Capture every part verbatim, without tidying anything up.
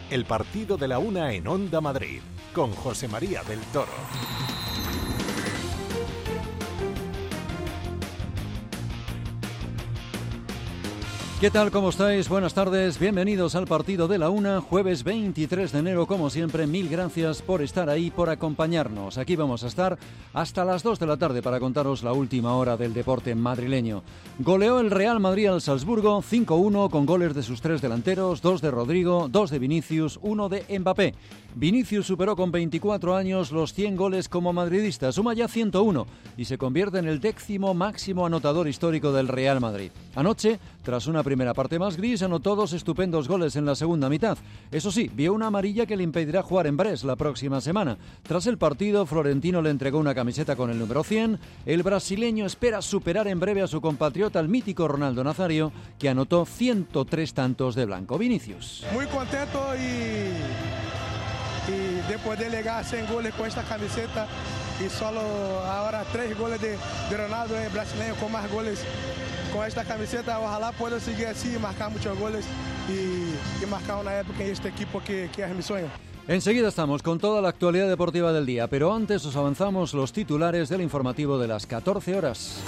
el partido de la una en Onda Madrid, con José María del Toro. ¿Qué tal? ¿Cómo estáis? Buenas tardes, bienvenidos al partido de la una, jueves veintitrés de enero, como siempre, mil gracias por estar ahí, por acompañarnos. Aquí vamos a estar hasta las dos de la tarde para contaros la última hora del deporte madrileño. Goleó el Real Madrid al Salzburgo cinco uno con goles de sus tres delanteros, dos de Rodrigo, dos de Vinicius, uno de Mbappé. Vinicius superó con veinticuatro años los cien goles como madridista, suma ya ciento uno y se convierte en el décimo máximo anotador histórico del Real Madrid. Anoche, tras una primera parte más gris, anotó dos estupendos goles en la segunda mitad. Eso sí, vio una amarilla que le impedirá jugar en Brest la próxima semana. Tras el partido, Florentino le entregó una camiseta con el número cien. El brasileño espera superar en breve a su compatriota, el mítico Ronaldo Nazario, que anotó ciento tres tantos de blanco. Vinicius. Muy contento y, y de poder llegar a cien goles con esta camiseta y solo ahora tres goles de, de Ronaldo, el brasileño con más goles con esta camiseta. Ojalá pueda seguir así y marcar muchos goles y, y marcar una época en este equipo que, que es mi sueño. Enseguida estamos con toda la actualidad deportiva del día, pero antes os avanzamos los titulares del informativo de las catorce horas.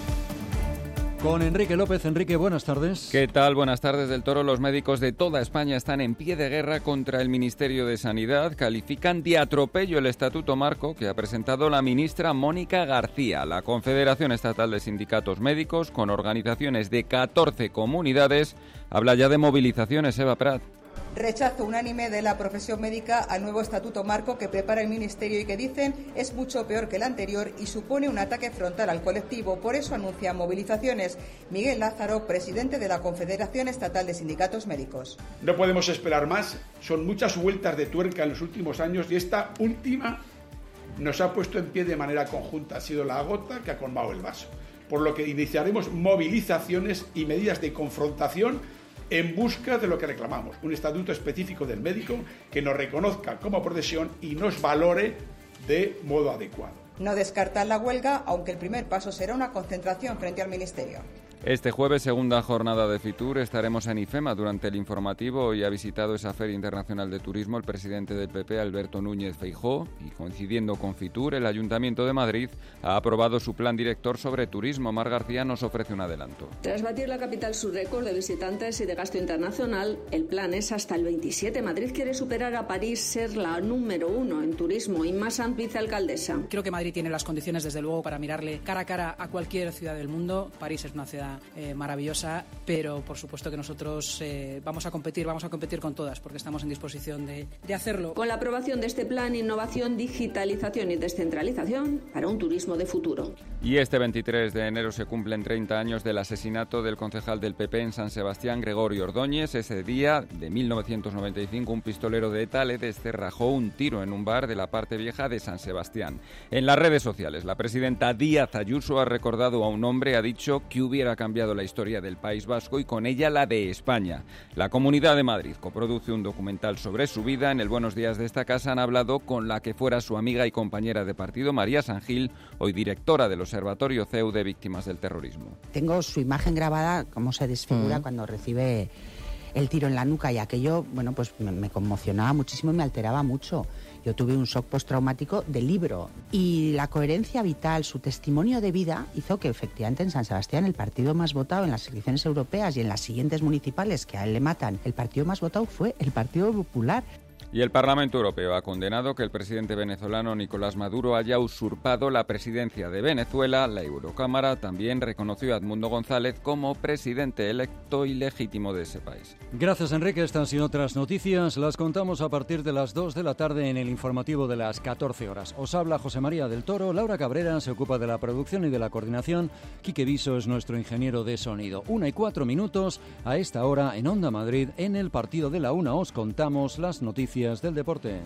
Con Enrique López. Enrique, buenas tardes. ¿Qué tal? Buenas tardes del Toro. Los médicos de toda España están en pie de guerra contra el Ministerio de Sanidad. Califican de atropello el Estatuto Marco que ha presentado la ministra Mónica García. La Confederación Estatal de Sindicatos Médicos, con organizaciones de catorce comunidades, habla ya de movilizaciones. Eva Prat. Rechazo unánime de la profesión médica al nuevo Estatuto Marco que prepara el Ministerio y que dicen es mucho peor que el anterior y supone un ataque frontal al colectivo. Por eso anuncian movilizaciones. Miguel Lázaro, presidente de la Confederación Estatal de Sindicatos Médicos. No podemos esperar más. Son muchas vueltas de tuerca en los últimos años y esta última nos ha puesto en pie de manera conjunta. Ha sido la gota que ha colmado el vaso. Por lo que iniciaremos movilizaciones y medidas de confrontación en busca de lo que reclamamos, un estatuto específico del médico que nos reconozca como profesión y nos valore de modo adecuado. No descartan la huelga, aunque el primer paso será una concentración frente al Ministerio. Este jueves, segunda jornada de Fitur, estaremos en IFEMA durante el informativo. Hoy ha visitado esa Feria Internacional de Turismo el presidente del P P, Alberto Núñez Feijóo, y coincidiendo con Fitur, el Ayuntamiento de Madrid ha aprobado su plan director sobre turismo. Mar García nos ofrece un adelanto. Tras batir la capital su récord de visitantes y de gasto internacional, el plan es hasta el veintisiete. Madrid quiere superar a París, ser la número uno en turismo. Y más vicealcaldesa. Creo que Madrid tiene las condiciones, desde luego, para mirarle cara a cara a cualquier ciudad del mundo. París es una ciudad Eh, maravillosa, pero por supuesto que nosotros eh, vamos a competir, vamos a competir con todas, porque estamos en disposición de, de hacerlo. Con la aprobación de este plan, innovación, digitalización y descentralización para un turismo de futuro. Y este veintitrés de enero se cumplen treinta años del asesinato del concejal del P P en San Sebastián, Gregorio Ordóñez. Ese día de mil novecientos noventa y cinco, un pistolero de ETA le descerrajó un tiro en un bar de la parte vieja de San Sebastián. En las redes sociales, la presidenta Díaz Ayuso ha recordado a un hombre, ha dicho que hubiera cambiado la historia del País Vasco y con ella la de España. La Comunidad de Madrid coproduce un documental sobre su vida. En el Buenos Días de esta casa han hablado con la que fuera su amiga y compañera de partido, María Sangil, hoy directora del Observatorio C E U de Víctimas del Terrorismo. Tengo su imagen grabada, cómo se desfigura mm. cuando recibe el tiro en la nuca, y aquello, bueno, pues me, me conmocionaba muchísimo y me alteraba mucho. Yo tuve un shock postraumático de libro, y la coherencia vital, su testimonio de vida, hizo que efectivamente en San Sebastián el partido más votado en las elecciones europeas y en las siguientes municipales que a él le matan, el partido más votado fue el Partido Popular. Y el Parlamento Europeo ha condenado que el presidente venezolano Nicolás Maduro haya usurpado la presidencia de Venezuela. La Eurocámara también reconoció a Edmundo González como presidente electo y legítimo de ese país. Gracias, Enrique. Estas y otras noticias las contamos a partir de las dos de la tarde en el informativo de las catorce horas. Os habla José María del Toro, Laura Cabrera se ocupa de la producción y de la coordinación, Quique Viso es nuestro ingeniero de sonido. Una y cuatro minutos a esta hora en Onda Madrid, en el partido de la una os contamos las noticias del deporte.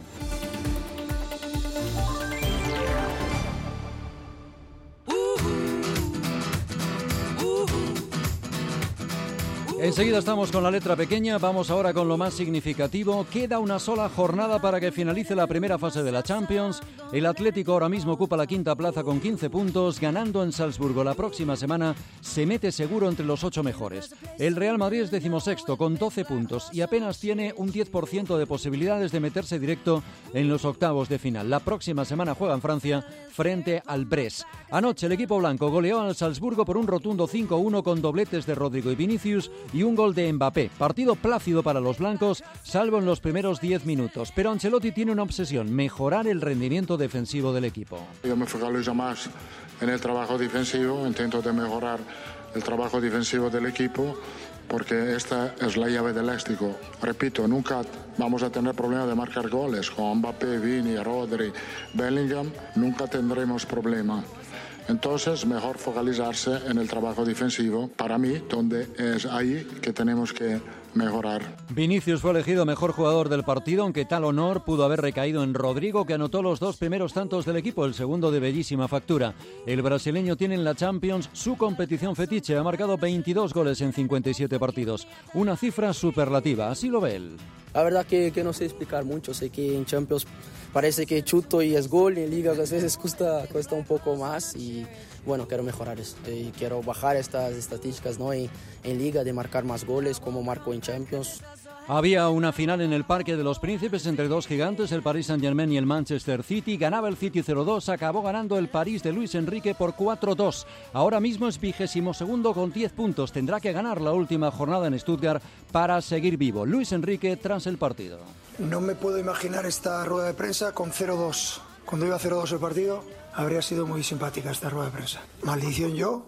Enseguida estamos con la letra pequeña, vamos ahora con lo más significativo. Queda una sola jornada para que finalice la primera fase de la Champions. El Atlético ahora mismo ocupa la quinta plaza con quince puntos, ganando en Salzburgo la próxima semana se mete seguro entre los ocho mejores. El Real Madrid es decimosexto con doce puntos y apenas tiene un diez por ciento de posibilidades de meterse directo en los octavos de final. La próxima semana juega en Francia frente al Brest. Anoche el equipo blanco goleó al Salzburgo por un rotundo cinco a uno con dobletes de Rodrigo y Vinicius y un gol de Mbappé. Partido plácido para los blancos, salvo en los primeros diez minutos. Pero Ancelotti tiene una obsesión: mejorar el rendimiento defensivo del equipo. Yo me focalizo más en el trabajo defensivo, intento de mejorar el trabajo defensivo del equipo, porque esta es la llave del éxito. Repito, nunca vamos a tener problemas de marcar goles. Con Mbappé, Vini, Rodri, Bellingham, nunca tendremos problema. Entonces, mejor focalizarse en el trabajo defensivo, para mí, donde es ahí que tenemos que mejorar. Vinicius fue elegido mejor jugador del partido, aunque tal honor pudo haber recaído en Rodrigo, que anotó los dos primeros tantos del equipo, el segundo de bellísima factura. El brasileño tiene en la Champions su competición fetiche, ha marcado veintidós goles en cincuenta y siete partidos, una cifra superlativa, así lo ve él. La verdad que, que no sé explicar mucho, sé que en Champions parece que chuto y es gol, y en Liga a veces cuesta, cuesta un poco más y bueno, quiero mejorar eso, y quiero bajar estas estadísticas, ¿no? Y, en Liga de marcar más goles como marco en Champions. Había una final en el Parque de los Príncipes entre dos gigantes, el Paris Saint-Germain y el Manchester City. Ganaba el City cero dos, acabó ganando el París de Luis Enrique por cuatro dos. Ahora mismo es vigésimo segundo con diez puntos. Tendrá que ganar la última jornada en Stuttgart para seguir vivo. Luis Enrique tras el partido. No me puedo imaginar esta rueda de prensa con cero dos. Cuando iba cero dos el partido, habría sido muy simpática esta rueda de prensa. ¿Maldición yo?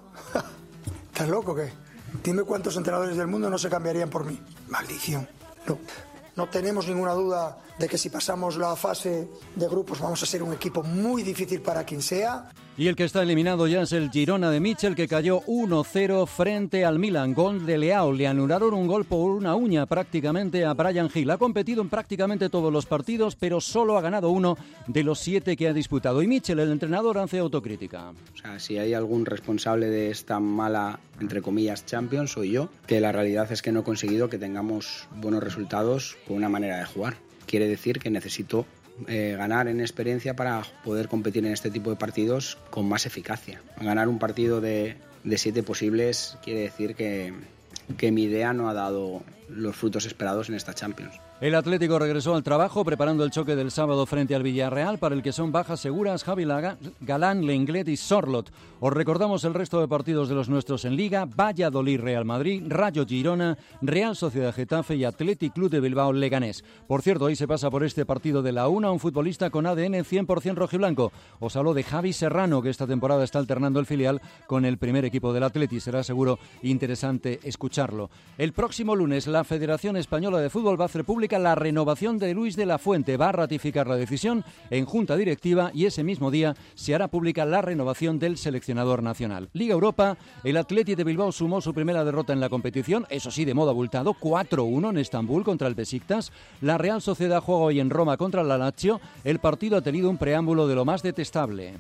¿Estás loco o qué? Dime cuántos entrenadores del mundo no se cambiarían por mí. Maldición. No, no tenemos ninguna duda de que si pasamos la fase de grupos vamos a ser un equipo muy difícil para quien sea. Y el que está eliminado ya es el Girona de Michel, que cayó uno cero frente al Milan. Gol de Leao. Le anularon un gol por una uña prácticamente a Bryan Gil. Ha competido en prácticamente todos los partidos, pero solo ha ganado uno de los siete que ha disputado. Y Michel, el entrenador, hace autocrítica. O sea, si hay algún responsable de esta mala, entre comillas, Champions, soy yo, que la realidad es que no he conseguido que tengamos buenos resultados con una manera de jugar. Quiere decir que necesito Eh, ganar en experiencia para poder competir en este tipo de partidos con más eficacia. Ganar un partido de, de siete posibles quiere decir que, que mi idea no ha dado los frutos esperados en esta Champions. El Atlético regresó al trabajo preparando el choque del sábado frente al Villarreal, para el que son bajas seguras Javi Galán, Lenglet y Sorloth. Os recordamos el resto de partidos de los nuestros en Liga: Valladolid, Real Madrid, Rayo Girona, Real Sociedad Getafe y Athletic Club de Bilbao Leganés. Por cierto, hoy se pasa por este partido de la una un futbolista con A D N cien por ciento rojiblanco. Os hablo de Javi Serrano, que esta temporada está alternando el filial con el primer equipo del Atleti. Será seguro interesante escucharlo. El próximo lunes la Federación Española de Fútbol va a hacer pública la renovación de Luis de la Fuente. Va a ratificar la decisión en junta directiva y ese mismo día se hará pública la renovación del seleccionador nacional. Liga Europa, el Athletic de Bilbao sumó su primera derrota en la competición, eso sí, de modo abultado, cuatro uno en Estambul contra el Besiktas. La Real Sociedad juega hoy en Roma contra el Lazio. El partido ha tenido un preámbulo de lo más detestable.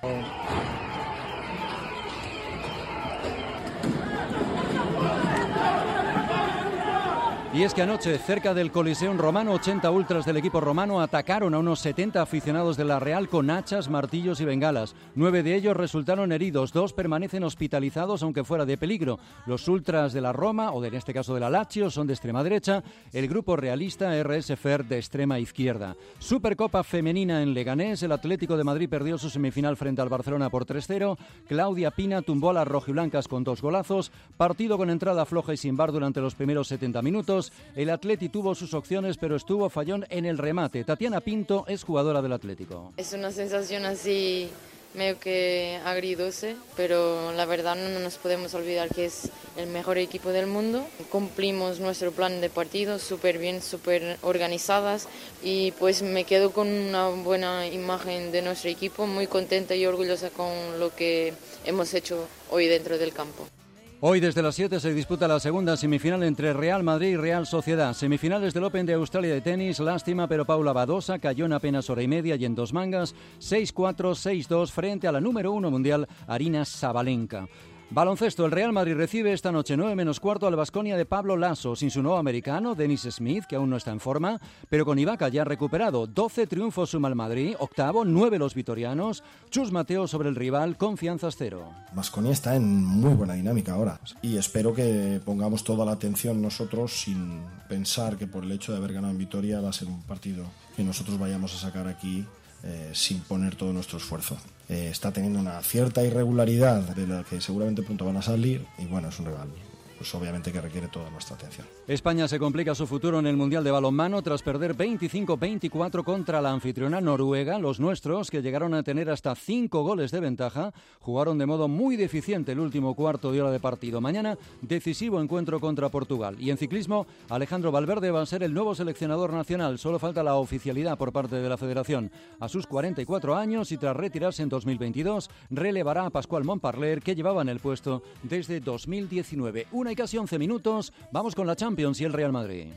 Y es que anoche, cerca del Coliseum romano, ochenta ultras del equipo romano atacaron a unos setenta aficionados de la Real con hachas, martillos y bengalas. Nueve de ellos resultaron heridos, dos permanecen hospitalizados aunque fuera de peligro. Los ultras de la Roma, o de, en este caso de la Lazio, son de extrema derecha, el grupo realista R S F E R de extrema izquierda. Supercopa femenina en Leganés, el Atlético de Madrid perdió su semifinal frente al Barcelona por tres cero, Claudia Pina tumbó a las rojiblancas con dos golazos, partido con entrada floja y sin bar durante los primeros setenta minutos. El Atleti tuvo sus opciones, pero estuvo fallón en el remate. Tatiana Pinto es jugadora del Atlético. Es una sensación así medio que agridulce, pero la verdad no nos podemos olvidar que es el mejor equipo del mundo. Cumplimos nuestro plan de partido súper bien, súper organizadas, y pues me quedo con una buena imagen de nuestro equipo, muy contenta y orgullosa con lo que hemos hecho hoy dentro del campo. Hoy desde las siete se disputa la segunda semifinal entre Real Madrid y Real Sociedad. Semifinales del Open de Australia de tenis. Lástima, pero Paula Badosa cayó en apenas hora y media y en dos mangas. seis cuatro, seis dos frente a la número uno mundial, Aryna Sabalenka. Baloncesto, el Real Madrid recibe esta noche nueve menos cuarto al Baskonia de Pablo Lasso, sin su nuevo americano, Dennis Smith, que aún no está en forma, pero con Ibaka ya recuperado. doce triunfos suma el Madrid, octavo, nueve los vitorianos. Chus Mateo sobre el rival, confianzas cero. Baskonia está en muy buena dinámica ahora y espero que pongamos toda la atención nosotros sin pensar que por el hecho de haber ganado en Vitoria va a ser un partido que nosotros vayamos a sacar aquí Eh, sin poner todo nuestro esfuerzo. Eh, está teniendo una cierta irregularidad de la que seguramente pronto van a salir y bueno, es un rival pues obviamente que requiere toda nuestra atención. España se complica su futuro en el Mundial de Balonmano tras perder veinticinco veinticuatro contra la anfitriona Noruega. Los nuestros, que llegaron a tener hasta cinco goles de ventaja, jugaron de modo muy deficiente el último cuarto de hora de partido. Mañana, decisivo encuentro contra Portugal. Y en ciclismo, Alejandro Valverde va a ser el nuevo seleccionador nacional. Solo falta la oficialidad por parte de la Federación. A sus cuarenta y cuatro años y tras retirarse en dos mil veintidós, relevará a Pascual Montparler, que llevaba en el puesto desde dos mil diecinueve. Una y casi once minutos, vamos con la Champions y el Real Madrid.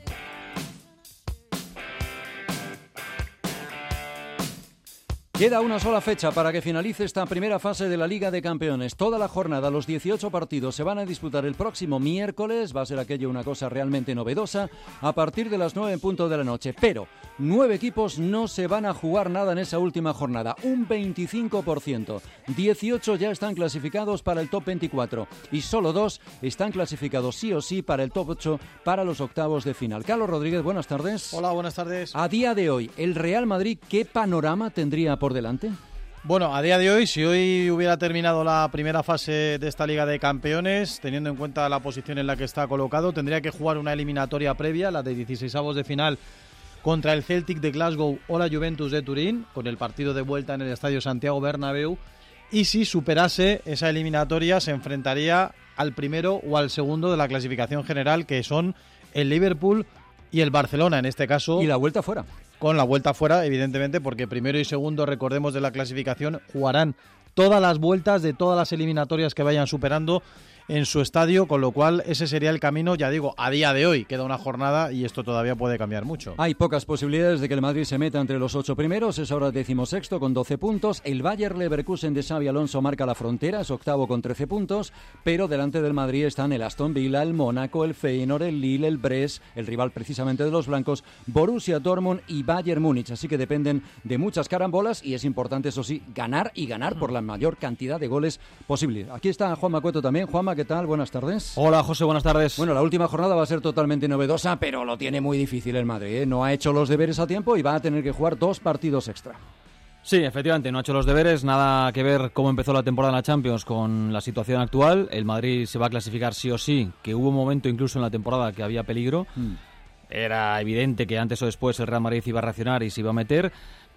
Queda una sola fecha para que finalice esta primera fase de la Liga de Campeones. Toda la jornada, los dieciocho partidos, se van a disputar el próximo miércoles. Va a ser aquello una cosa realmente novedosa a partir de las nueve en punto de la noche. Pero nueve equipos no se van a jugar nada en esa última jornada, un veinticinco por ciento. dieciocho ya están clasificados para el top veinticuatro y solo dos están clasificados sí o sí para el top ocho para los octavos de final. Carlos Rodríguez, buenas tardes. Hola, buenas tardes. A día de hoy, ¿el Real Madrid qué panorama tendría por delante? Bueno, a día de hoy, si hoy hubiera terminado la primera fase de esta Liga de Campeones, teniendo en cuenta la posición en la que está colocado, tendría que jugar una eliminatoria previa, la de dieciseisavos de final, contra el Celtic de Glasgow o la Juventus de Turín, con el partido de vuelta en el Estadio Santiago Bernabéu, y si superase esa eliminatoria se enfrentaría al primero o al segundo de la clasificación general, que son el Liverpool y el Barcelona, en este caso. Y la vuelta fuera. Con la vuelta fuera, evidentemente, porque primero y segundo, recordemos, de la clasificación, jugarán todas las vueltas de todas las eliminatorias que vayan superando en su estadio, con lo cual ese sería el camino, ya digo, a día de hoy. Queda una jornada y esto todavía puede cambiar mucho. Hay pocas posibilidades de que el Madrid se meta entre los ocho primeros, es ahora decimosexto con doce puntos. El Bayer Leverkusen de Xabi Alonso marca la frontera, es octavo con trece puntos, pero delante del Madrid están el Aston Villa, el Mónaco, el Feyenoord, el Lille, el Brest, el rival precisamente de los blancos, Borussia Dortmund y Bayern Múnich, así que dependen de muchas carambolas y es importante, eso sí, ganar y ganar por la mayor cantidad de goles posible. Aquí está Juanma Cueto también. Juanma, ¿qué tal? Buenas tardes. Hola, José, buenas tardes. Bueno, la última jornada va a ser totalmente novedosa, pero lo tiene muy difícil el Madrid, ¿eh? No ha hecho los deberes a tiempo y va a tener que jugar dos partidos extra. Sí, efectivamente, no ha hecho los deberes, nada que ver cómo empezó la temporada en la Champions con la situación actual. El Madrid se va a clasificar sí o sí, que hubo un momento incluso en la temporada que había peligro. Mm. Era evidente que antes o después el Real Madrid iba a reaccionar y se iba a meter.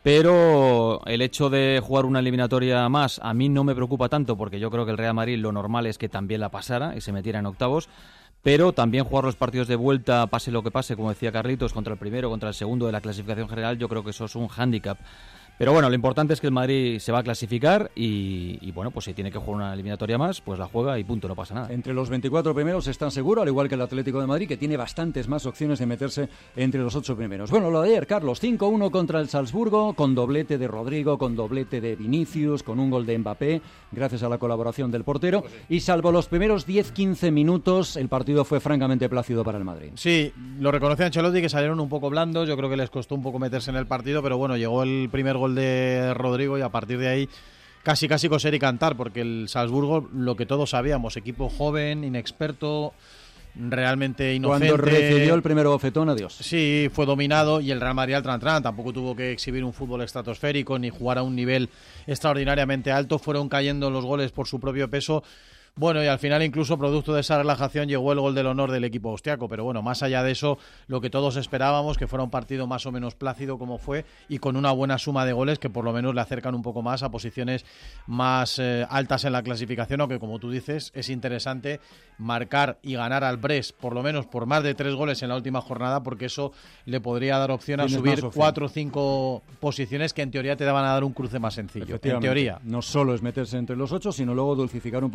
Pero el hecho de jugar una eliminatoria más a mí no me preocupa tanto, porque yo creo que el Real Madrid lo normal es que también la pasara y se metiera en octavos, pero también jugar los partidos de vuelta, pase lo que pase, como decía Carlitos, contra el primero, contra el segundo de la clasificación general, yo creo que eso es un hándicap. Pero bueno, lo importante es que el Madrid se va a clasificar y, y bueno, pues si tiene que jugar una eliminatoria más, pues la juega y punto, no pasa nada. Entre los veinticuatro primeros están seguro, al igual que el Atlético de Madrid, que tiene bastantes más opciones de meterse entre los ocho primeros. Bueno, lo de ayer, Carlos, cinco uno contra el Salzburgo, con doblete de Rodrigo, con doblete de Vinicius, con un gol de Mbappé, gracias a la colaboración del portero, y salvo los primeros diez quince minutos, el partido fue francamente plácido para el Madrid. Sí, lo reconoce Ancelotti, que salieron un poco blandos, yo creo que les costó un poco meterse en el partido, pero bueno, llegó el primer gol de Rodrigo y a partir de ahí casi casi coser y cantar, porque el Salzburgo, lo que todos sabíamos, equipo joven, inexperto, realmente inocente. Cuando recibió el primer bofetón, adiós. Sí, fue dominado y el Real Madrid al tran-tran, tampoco tuvo que exhibir un fútbol estratosférico ni jugar a un nivel extraordinariamente alto, fueron cayendo los goles por su propio peso. Bueno, y al final incluso producto de esa relajación llegó el gol del honor del equipo austriaco, pero bueno, más allá de eso, lo que todos esperábamos, que fuera un partido más o menos plácido como fue y con una buena suma de goles que por lo menos le acercan un poco más a posiciones más eh, altas en la clasificación, aunque como tú dices, es interesante marcar y ganar al Brest, por lo menos por más de tres goles en la última jornada, porque eso le podría dar opción a subir cuatro o cinco posiciones que en teoría te daban a dar un cruce más sencillo, en teoría. No solo es meterse entre los ocho, sino luego dulcificar un poquito el cruce.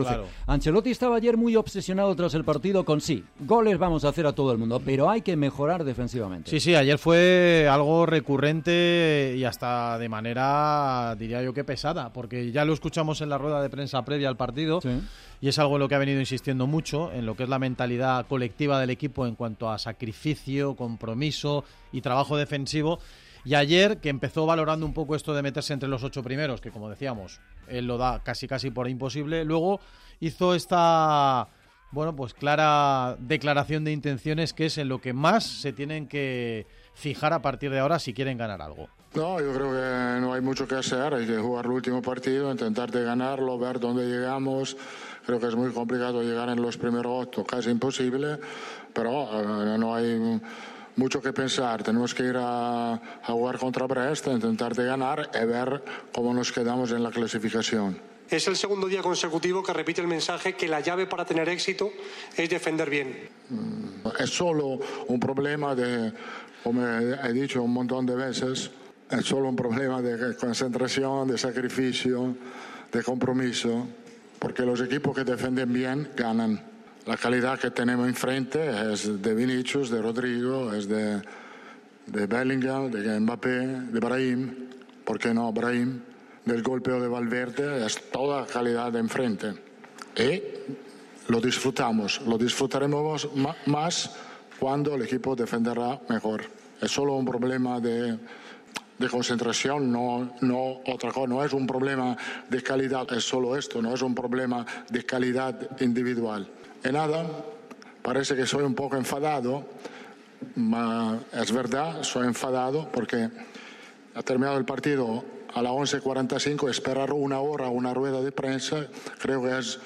Claro. Ancelotti estaba ayer muy obsesionado tras el partido con sí, goles vamos a hacer a todo el mundo, pero hay que mejorar defensivamente. Sí, sí, ayer fue algo recurrente y hasta de manera, diría yo que pesada, porque ya lo escuchamos en la rueda de prensa previa al partido. Sí. Y es algo en lo que ha venido insistiendo mucho, en lo que es la mentalidad colectiva del equipo en cuanto a sacrificio, compromiso y trabajo defensivo. Y ayer, que empezó valorando un poco esto de meterse entre los ocho primeros, que como decíamos, él lo da casi casi por imposible, luego hizo esta, bueno, pues clara declaración de intenciones, que es en lo que más se tienen que fijar a partir de ahora si quieren ganar algo. No, yo creo que no hay mucho que hacer, hay que jugar el último partido, intentar de ganarlo, ver dónde llegamos. Creo que es muy complicado llegar en los primeros ocho, casi imposible, pero uh, no hay mucho que pensar. Tenemos que ir a, a jugar contra Brest, intentar de ganar y ver cómo nos quedamos en la clasificación. Es el segundo día consecutivo que repite el mensaje que la llave para tener éxito es defender bien. Es solo un problema de, como he dicho un montón de veces, es solo un problema de concentración, de sacrificio, de compromiso, porque los equipos que defienden bien ganan. La calidad que tenemos enfrente es de Vinicius, de Rodrigo, es de, de Bellingham, de Mbappé, de Brahim, ¿por qué no Brahim? Del golpeo de Valverde, es toda calidad de enfrente. Y lo disfrutamos, lo disfrutaremos más cuando el equipo defenderá mejor. Es solo un problema de, de concentración, no, no otra cosa, no es un problema de calidad, es solo esto, no es un problema de calidad individual. Y nada, parece que soy un poco enfadado, ma es verdad, soy enfadado porque ha terminado el partido a las once cuarenta y cinco, esperar una hora una rueda de prensa, creo que es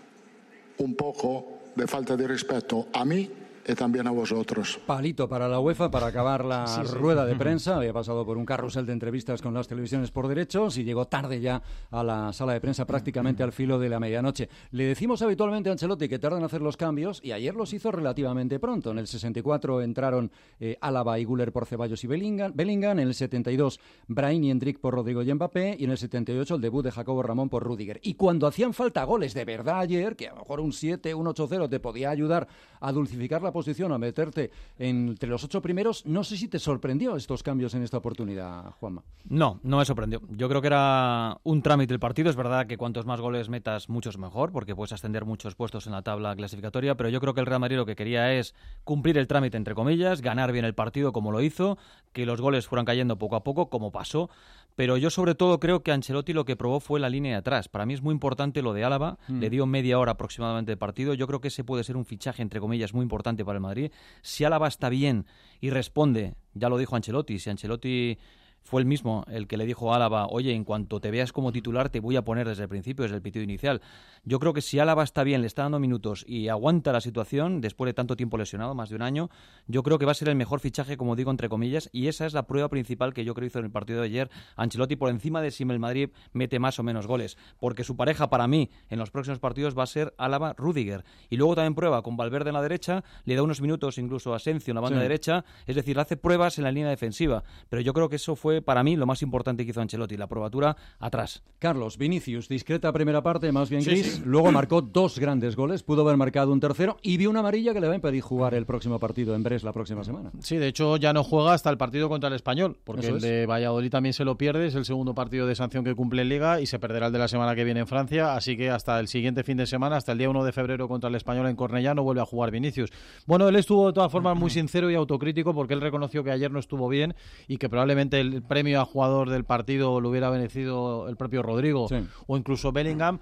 un poco de falta de respeto a mí y también a vosotros. Palito para la UEFA para acabar la sí, sí. rueda de prensa. Había pasado por un carrusel de entrevistas con las televisiones por derechos y llegó tarde ya a la sala de prensa, prácticamente al filo de la medianoche. Le decimos habitualmente a Ancelotti que tardan en hacer los cambios y ayer los hizo relativamente pronto. En el sesenta y cuatro entraron eh, Álava y Güler por Ceballos y Bellingham, Bellingham. En el setenta y dos Brahim y Endrick por Rodrigo y Mbappé, y en el setenta y ocho el debut de Jacobo Ramón por Rüdiger. Y cuando hacían falta goles de verdad ayer, que a lo mejor un siete, un ocho cero te podía ayudar a dulcificar la posición, a meterte entre los ocho primeros, no sé si te sorprendió estos cambios en esta oportunidad, Juanma. No, no me sorprendió. Yo creo que era un trámite el partido. Es verdad que cuantos más goles metas, muchos mejor, porque puedes ascender muchos puestos en la tabla clasificatoria, pero yo creo que el Real Madrid lo que quería es cumplir el trámite, entre comillas, ganar bien el partido como lo hizo, que los goles fueran cayendo poco a poco, como pasó. Pero yo sobre todo creo que Ancelotti lo que probó fue la línea de atrás. Para mí es muy importante lo de Álava, mm. le dio media hora aproximadamente de partido. Yo creo que ese puede ser un fichaje, entre comillas, muy importante para el Madrid. Si Álava está bien y responde, ya lo dijo Ancelotti, si Ancelotti fue el mismo el que le dijo a Álava, oye, en cuanto te veas como titular te voy a poner desde el principio, desde el pitido inicial. Yo creo que si Álava está bien, le está dando minutos y aguanta la situación, después de tanto tiempo lesionado, más de un año, yo creo que va a ser el mejor fichaje, como digo, entre comillas, y esa es la prueba principal que yo creo hizo en el partido de ayer Ancelotti, por encima de si el Madrid mete más o menos goles, porque su pareja para mí en los próximos partidos va a ser Álava-Rüdiger, y luego también prueba con Valverde en la derecha, le da unos minutos incluso a Asensio en la banda sí. derecha, es decir, hace pruebas en la línea defensiva, pero yo creo que eso fue para mí lo más importante que hizo Ancelotti, la probatura atrás. Carlos, Vinicius, discreta primera parte, más bien gris, sí, sí. luego marcó dos grandes goles, pudo haber marcado un tercero y vio una amarilla que le va a impedir jugar el próximo partido en Brest la próxima semana. Sí, de hecho ya no juega hasta el partido contra el Español, porque Eso el es. de Valladolid también se lo pierde, es el segundo partido de sanción que cumple en Liga y se perderá el de la semana que viene en Francia, así que hasta el siguiente fin de semana, hasta el día uno de febrero contra el Español en Cornellá, no vuelve a jugar Vinicius. Bueno, él estuvo de todas formas muy sincero y autocrítico porque él reconoció que ayer no estuvo bien y que probablemente el premio a jugador del partido lo hubiera beneficiado el propio Rodrigo sí. o incluso Bellingham.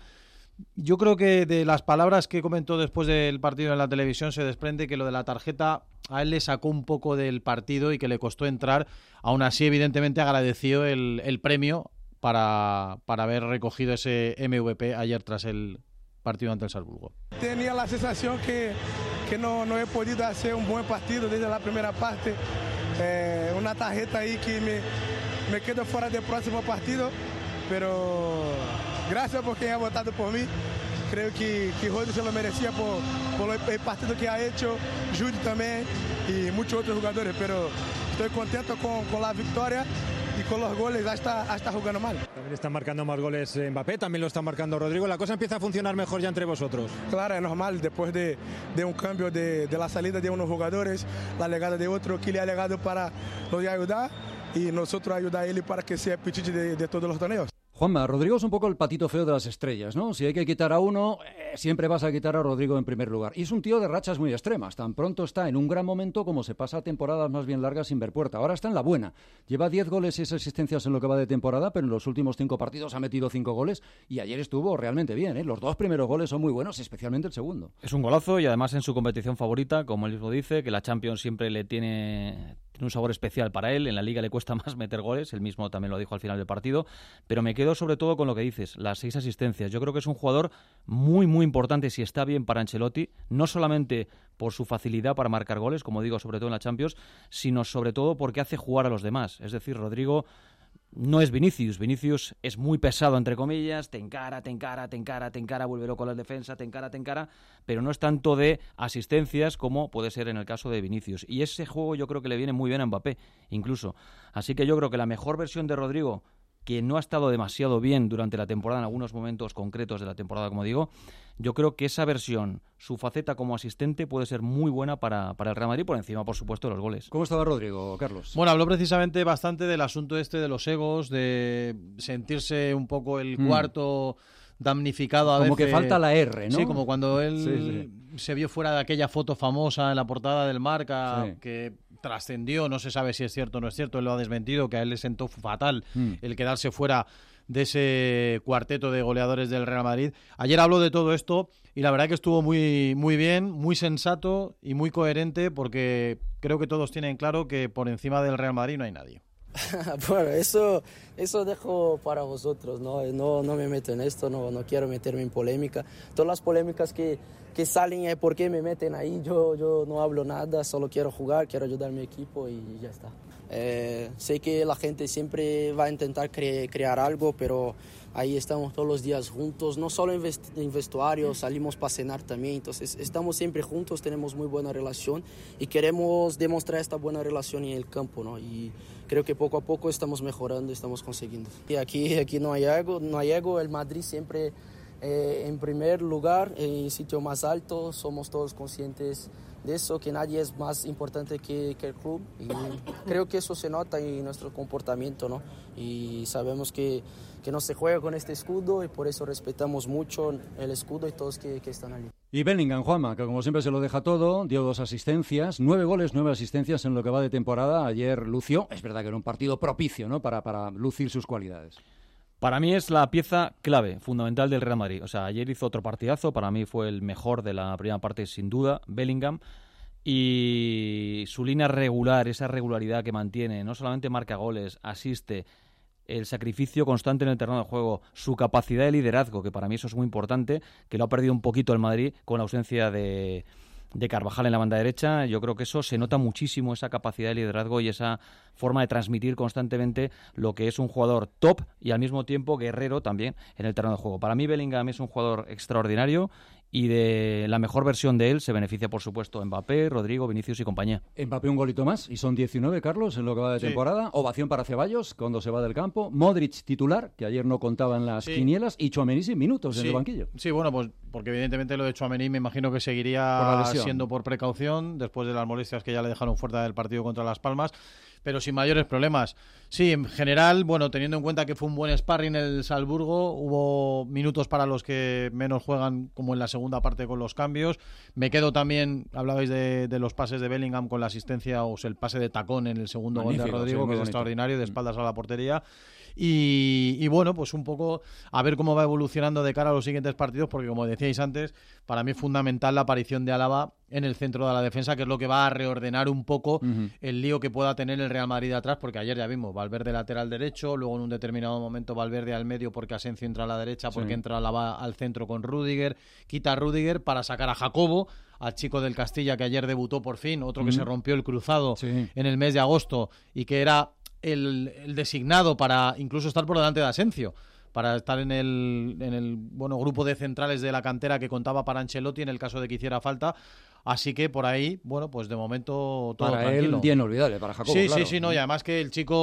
Yo creo que de las palabras que comentó después del partido en la televisión se desprende que lo de la tarjeta a él le sacó un poco del partido y que le costó entrar. Aún así, evidentemente, agradeció el, el premio para, para haber recogido ese M V P ayer tras el partido ante el Salzburgo. Tenía la sensación que, que no, no he podido hacer un buen partido desde la primera parte. Eh, una tarjeta ahí que me, me quedo fuera del próximo partido, pero gracias por quien ha votado por mí. Creo que, que Rodri se lo merecía por, por el partido que ha hecho, Jude también y muchos otros jugadores, pero estoy contento con, con la victoria y con los goles ya está, ya está jugando mal. También están marcando más goles Mbappé, también lo está marcando Rodrigo. La cosa empieza a funcionar mejor ya entre vosotros. Claro, es normal, después de, de un cambio de, de la salida de unos jugadores, la llegada de otro que le ha llegado para nos ayudar y nosotros ayudar a él para que sea pichichi de, de todos los torneos. Juanma, Rodrigo es un poco el patito feo de las estrellas, ¿no? Si hay que quitar a uno, eh, siempre vas a quitar a Rodrigo en primer lugar. Y es un tío de rachas muy extremas. Tan pronto está en un gran momento como se pasa temporadas más bien largas sin ver puerta. Ahora está en la buena. Lleva diez goles y seis asistencias en lo que va de temporada, pero en los últimos cinco partidos ha metido cinco goles y ayer estuvo realmente bien, ¿eh? Los dos primeros goles son muy buenos, especialmente el segundo. Es un golazo y además en su competición favorita, como él mismo dice, que la Champions siempre le tiene... Tiene un sabor especial para él, en la Liga le cuesta más meter goles, él mismo también lo dijo al final del partido, pero me quedo sobre todo con lo que dices, las seis asistencias. Yo creo que es un jugador muy, muy importante si está bien para Ancelotti, no solamente por su facilidad para marcar goles, como digo, sobre todo en la Champions, sino sobre todo porque hace jugar a los demás. Es decir, Rodrigo no es Vinicius, Vinicius es muy pesado, entre comillas, te encara, te encara, te encara, te encara, vuelve loco la defensa, te encara, te encara, pero no es tanto de asistencias como puede ser en el caso de Vinicius. Y ese juego yo creo que le viene muy bien a Mbappé, incluso. Así que yo creo que la mejor versión de Rodrigo, que no ha estado demasiado bien durante la temporada, en algunos momentos concretos de la temporada, como digo, yo creo que esa versión, su faceta como asistente, puede ser muy buena para, para el Real Madrid, por encima, por supuesto, de los goles. ¿Cómo estaba Rodrigo, Carlos? Bueno, habló precisamente bastante del asunto este de los egos, de sentirse un poco el mm. cuarto damnificado a como veces. Que falta la R, ¿no? Sí, como cuando él sí, sí. se vio fuera de aquella foto famosa en la portada del Marca, sí. que trascendió, no se sabe si es cierto o no es cierto, él lo ha desmentido, que a él le sentó fatal mm. el quedarse fuera de ese cuarteto de goleadores del Real Madrid. Ayer habló de todo esto y la verdad que estuvo muy, muy bien, muy sensato y muy coherente, porque creo que todos tienen claro que por encima del Real Madrid no hay nadie. Bueno, eso, eso dejo para vosotros, ¿no? No, no me meto en esto, no, no quiero meterme en polémica. Todas las polémicas que, que salen es porque me meten ahí, yo, yo no hablo nada, solo quiero jugar, quiero ayudar a mi equipo y ya está. Eh, sé que la gente siempre va a intentar cre- crear algo, pero ahí estamos todos los días juntos, no solo en, vest- en vestuario, salimos para cenar también, entonces estamos siempre juntos, tenemos muy buena relación y queremos demostrar esta buena relación en el campo, ¿no? Y creo que poco a poco estamos mejorando, estamos consiguiendo. Y aquí, aquí no hay ego, no hay ego, el Madrid siempre eh, en primer lugar, en sitio más alto, somos todos conscientes de eso, que nadie es más importante que, que el club, y creo que eso se nota en nuestro comportamiento, ¿no? Y sabemos que, que no se juega con este escudo y por eso respetamos mucho el escudo y todos que, que están allí. Y Bellingham, Juanma, que como siempre se lo deja todo, dio dos asistencias, nueve goles, nueve asistencias en lo que va de temporada. Ayer lució, es verdad que era un partido propicio, ¿no?, para, para lucir sus cualidades. Para mí es la pieza clave, fundamental del Real Madrid. O sea, ayer hizo otro partidazo, para mí fue el mejor de la primera parte, sin duda, Bellingham. Y su línea regular, esa regularidad que mantiene, no solamente marca goles, asiste, el sacrificio constante en el terreno de juego, su capacidad de liderazgo, que para mí eso es muy importante, que lo ha perdido un poquito el Madrid con la ausencia de... de Carvajal en la banda derecha. Yo creo que eso se nota muchísimo, esa capacidad de liderazgo y esa forma de transmitir constantemente lo que es un jugador top y al mismo tiempo guerrero también en el terreno de juego. Para mí Bellingham es un jugador extraordinario y de la mejor versión de él se beneficia, por supuesto, Mbappé, Rodrigo, Vinicius y compañía. Mbappé un golito más y son diecinueve, Carlos, en lo que va de sí. temporada. Ovación para Ceballos cuando se va del campo. Modric titular, que ayer no contaba en las sí. quinielas, y Tchouaméni sin minutos sí. en el banquillo. Sí, bueno, pues porque evidentemente lo de Tchouaméni me imagino que seguiría por siendo por precaución después de las molestias que ya le dejaron fuera del partido contra Las Palmas, pero sin mayores problemas. Sí, en general, bueno, teniendo en cuenta que fue un buen sparring el Salzburgo, hubo minutos para los que menos juegan, como en la segunda parte con los cambios. Me quedo también, hablabais de, de los pases de Bellingham con la asistencia, o sea, el pase de tacón en el segundo Magnífico, gol de Rodrigo, sí, que es bonito. Extraordinario, de espaldas a la portería. Y, y bueno, pues un poco a ver cómo va evolucionando de cara a los siguientes partidos, porque como decíais antes, para mí es fundamental la aparición de Álava en el centro de la defensa, que es lo que va a reordenar un poco uh-huh. el lío que pueda tener el Real Madrid atrás, porque ayer ya vimos Valverde lateral derecho, luego en un determinado momento Valverde al medio porque Asensio entra a la derecha, porque sí. entra Álava al centro con Rüdiger, quita a Rüdiger para sacar a Jacobo, al chico del Castilla que ayer debutó por fin, otro uh-huh. que se rompió el cruzado sí. en el mes de agosto y que era El, el designado para incluso estar por delante de Asensio, para estar en el, en el bueno grupo de centrales de la cantera que contaba para Ancelotti en el caso de que hiciera falta. Así que por ahí, bueno, pues de momento todo para tranquilo. Él, día inolvidable, para Jacobo, Sí, claro. sí, sí, no, y además que el chico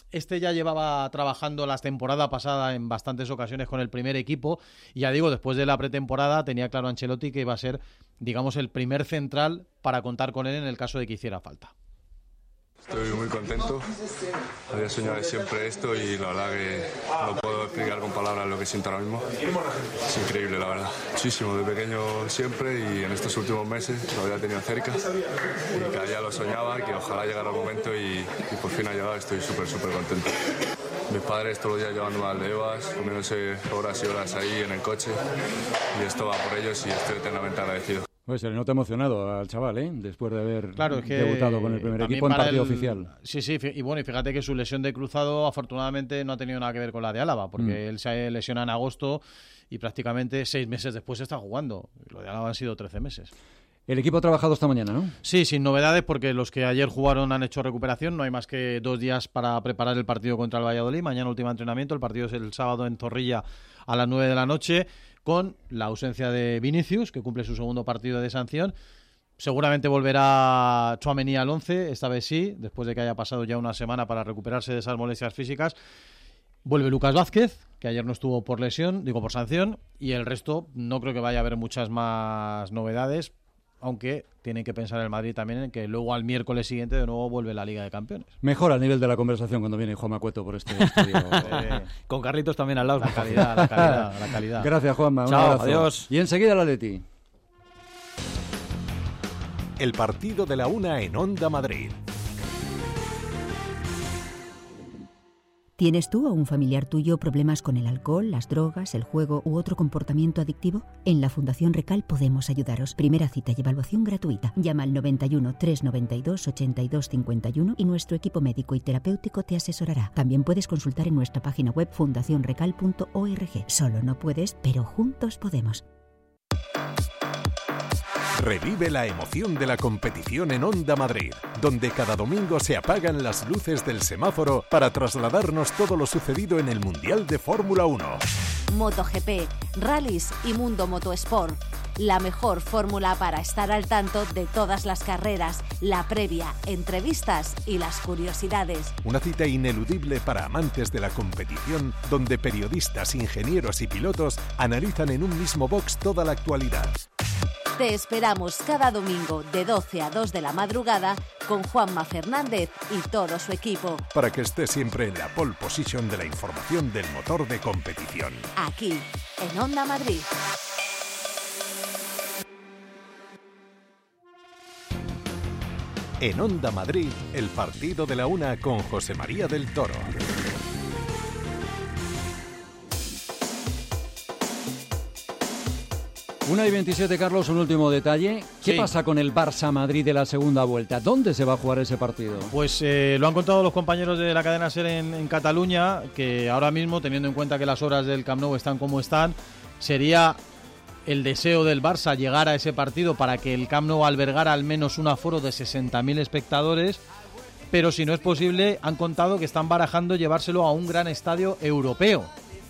Este ya llevaba trabajando la temporada pasada en bastantes ocasiones con el primer equipo y ya digo, después de la pretemporada tenía claro Ancelotti que iba a ser, digamos, el primer central para contar con él en el caso de que hiciera falta. Estoy muy contento, había soñado siempre esto y la verdad que no puedo explicar con palabras lo que siento ahora mismo. Es increíble, la verdad. Muchísimo, de pequeño siempre y en estos últimos meses lo había tenido cerca y cada día lo soñaba, que ojalá llegara el momento y, y por fin ha llegado. Estoy súper, súper contento. Mis padres todos los días llevándome al de Evas, comiéndose horas y horas ahí en el coche y esto va por ellos y estoy eternamente agradecido. Pues se le nota emocionado al chaval, ¿eh? Después de haber claro, es que debutado con el primer equipo en partido el... oficial. Sí, sí, y bueno, y fíjate que su lesión de cruzado afortunadamente no ha tenido nada que ver con la de Álava, porque mm. él se lesiona en agosto y prácticamente seis meses después está jugando. Lo de Álava han sido trece meses. El equipo ha trabajado esta mañana, ¿no? Sí, sin novedades, porque los que ayer jugaron han hecho recuperación. No hay más que dos días para preparar el partido contra el Valladolid. Mañana último entrenamiento. El partido es el sábado en Zorrilla a las nueve de la noche, con la ausencia de Vinicius, que cumple su segundo partido de sanción. Seguramente volverá Tchouaméni al once, esta vez sí, después de que haya pasado ya una semana para recuperarse de esas molestias físicas. Vuelve Lucas Vázquez, que ayer no estuvo por lesión, digo por sanción, y el resto no creo que vaya a haber muchas más novedades, aunque tienen que pensar el Madrid también en que luego al miércoles siguiente de nuevo vuelve la Liga de Campeones. Mejora el nivel de la conversación cuando viene Juanma Cueto por este estudio. eh, con Carlitos también al lado. La calidad, la calidad, la calidad. Gracias, Juanma. Un Chao, abrazo. Adiós. Y enseguida el Atleti. El partido de la una en Onda Madrid. ¿Tienes tú o un familiar tuyo problemas con el alcohol, las drogas, el juego u otro comportamiento adictivo? En la Fundación Recal podemos ayudaros. Primera cita y evaluación gratuita. Llama al noventa y uno, trescientos noventa y dos, ochenta y dos cincuenta y uno y nuestro equipo médico y terapéutico te asesorará. También puedes consultar en nuestra página web fundación recal punto org. Solo no puedes, pero juntos podemos. Revive la emoción de la competición en Onda Madrid, donde cada domingo se apagan las luces del semáforo para trasladarnos todo lo sucedido en el Mundial de Fórmula uno. MotoGP, rallies y Mundo Motosport. La mejor fórmula para estar al tanto de todas las carreras, la previa, entrevistas y las curiosidades. Una cita ineludible para amantes de la competición, donde periodistas, ingenieros y pilotos analizan en un mismo box toda la actualidad. Te esperamos cada domingo de doce a dos de la madrugada con Juanma Fernández y todo su equipo. Para que estés siempre en la pole position de la información del motor de competición. Aquí, en Onda Madrid. En Onda Madrid, el partido de la una con José María del Toro. una y veintisiete, Carlos, un último detalle. ¿Qué sí. pasa con el Barça-Madrid de la segunda vuelta? ¿Dónde se va a jugar ese partido? Pues eh, lo han contado los compañeros de la cadena SER en, en Cataluña, que ahora mismo, teniendo en cuenta que las horas del Camp Nou están como están, sería el deseo del Barça llegar a ese partido para que el Camp Nou albergara al menos un aforo de sesenta mil espectadores, pero si no es posible, han contado que están barajando llevárselo a un gran estadio europeo.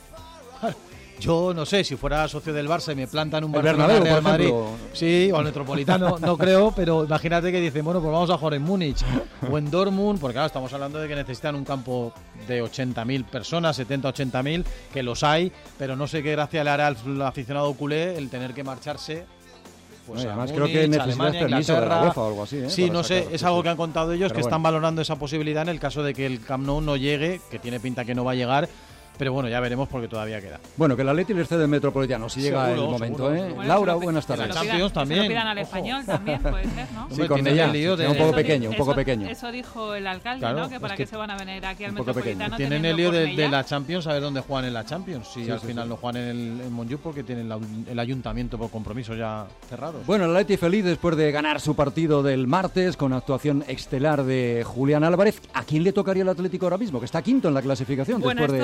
Yo no sé, si fuera socio del Barça y me plantan un Barcelona Real Madrid, sí, o el Metropolitano, no creo, pero imagínate que dicen, bueno, pues vamos a jugar en Múnich o en Dortmund, porque claro, estamos hablando de que necesitan un campo de ochenta mil personas, setenta, ochenta mil, que los hay, pero no sé qué gracia le hará al aficionado culé el tener que marcharse. Pues no, además Múnich, creo que necesitas Alemania, permiso de la Inglaterra. UEFA o algo así, ¿eh? Sí, no sé, es algo que han contado ellos, pero que bueno. están valorando esa posibilidad en el caso de que el Camp Nou no llegue, que tiene pinta que no va a llegar. Pero bueno, ya veremos porque todavía queda. Bueno, que el Atleti les cede el Metropolitano, si llega Seguro, el momento, seguro. ¿eh? Bueno, Laura, se lo, buenas se lo tardes. pidan, Champions también. Se lo pidan al español también, puede ser, ¿no? Sí, con Mellán, lío de... un poco Eso pequeño, di- un poco eso- pequeño. Eso dijo el alcalde, Claro, ¿no? Que para es qué que se van a venir aquí al un poco pequeño. Metropolitano. Tienen teniendo el lío de, Cornellá. de la Champions, a ver dónde juegan en la Champions. Si Sí, al sí, final sí. no juegan en el en Montjuic porque tienen la- el ayuntamiento por compromisos ya cerrados. Bueno, el Atleti feliz después de ganar su partido del martes con actuación estelar de Julián Álvarez. ¿A quién le tocaría el Atlético ahora mismo? Que está quinto en la clasificación Bueno, después de esto la jornada.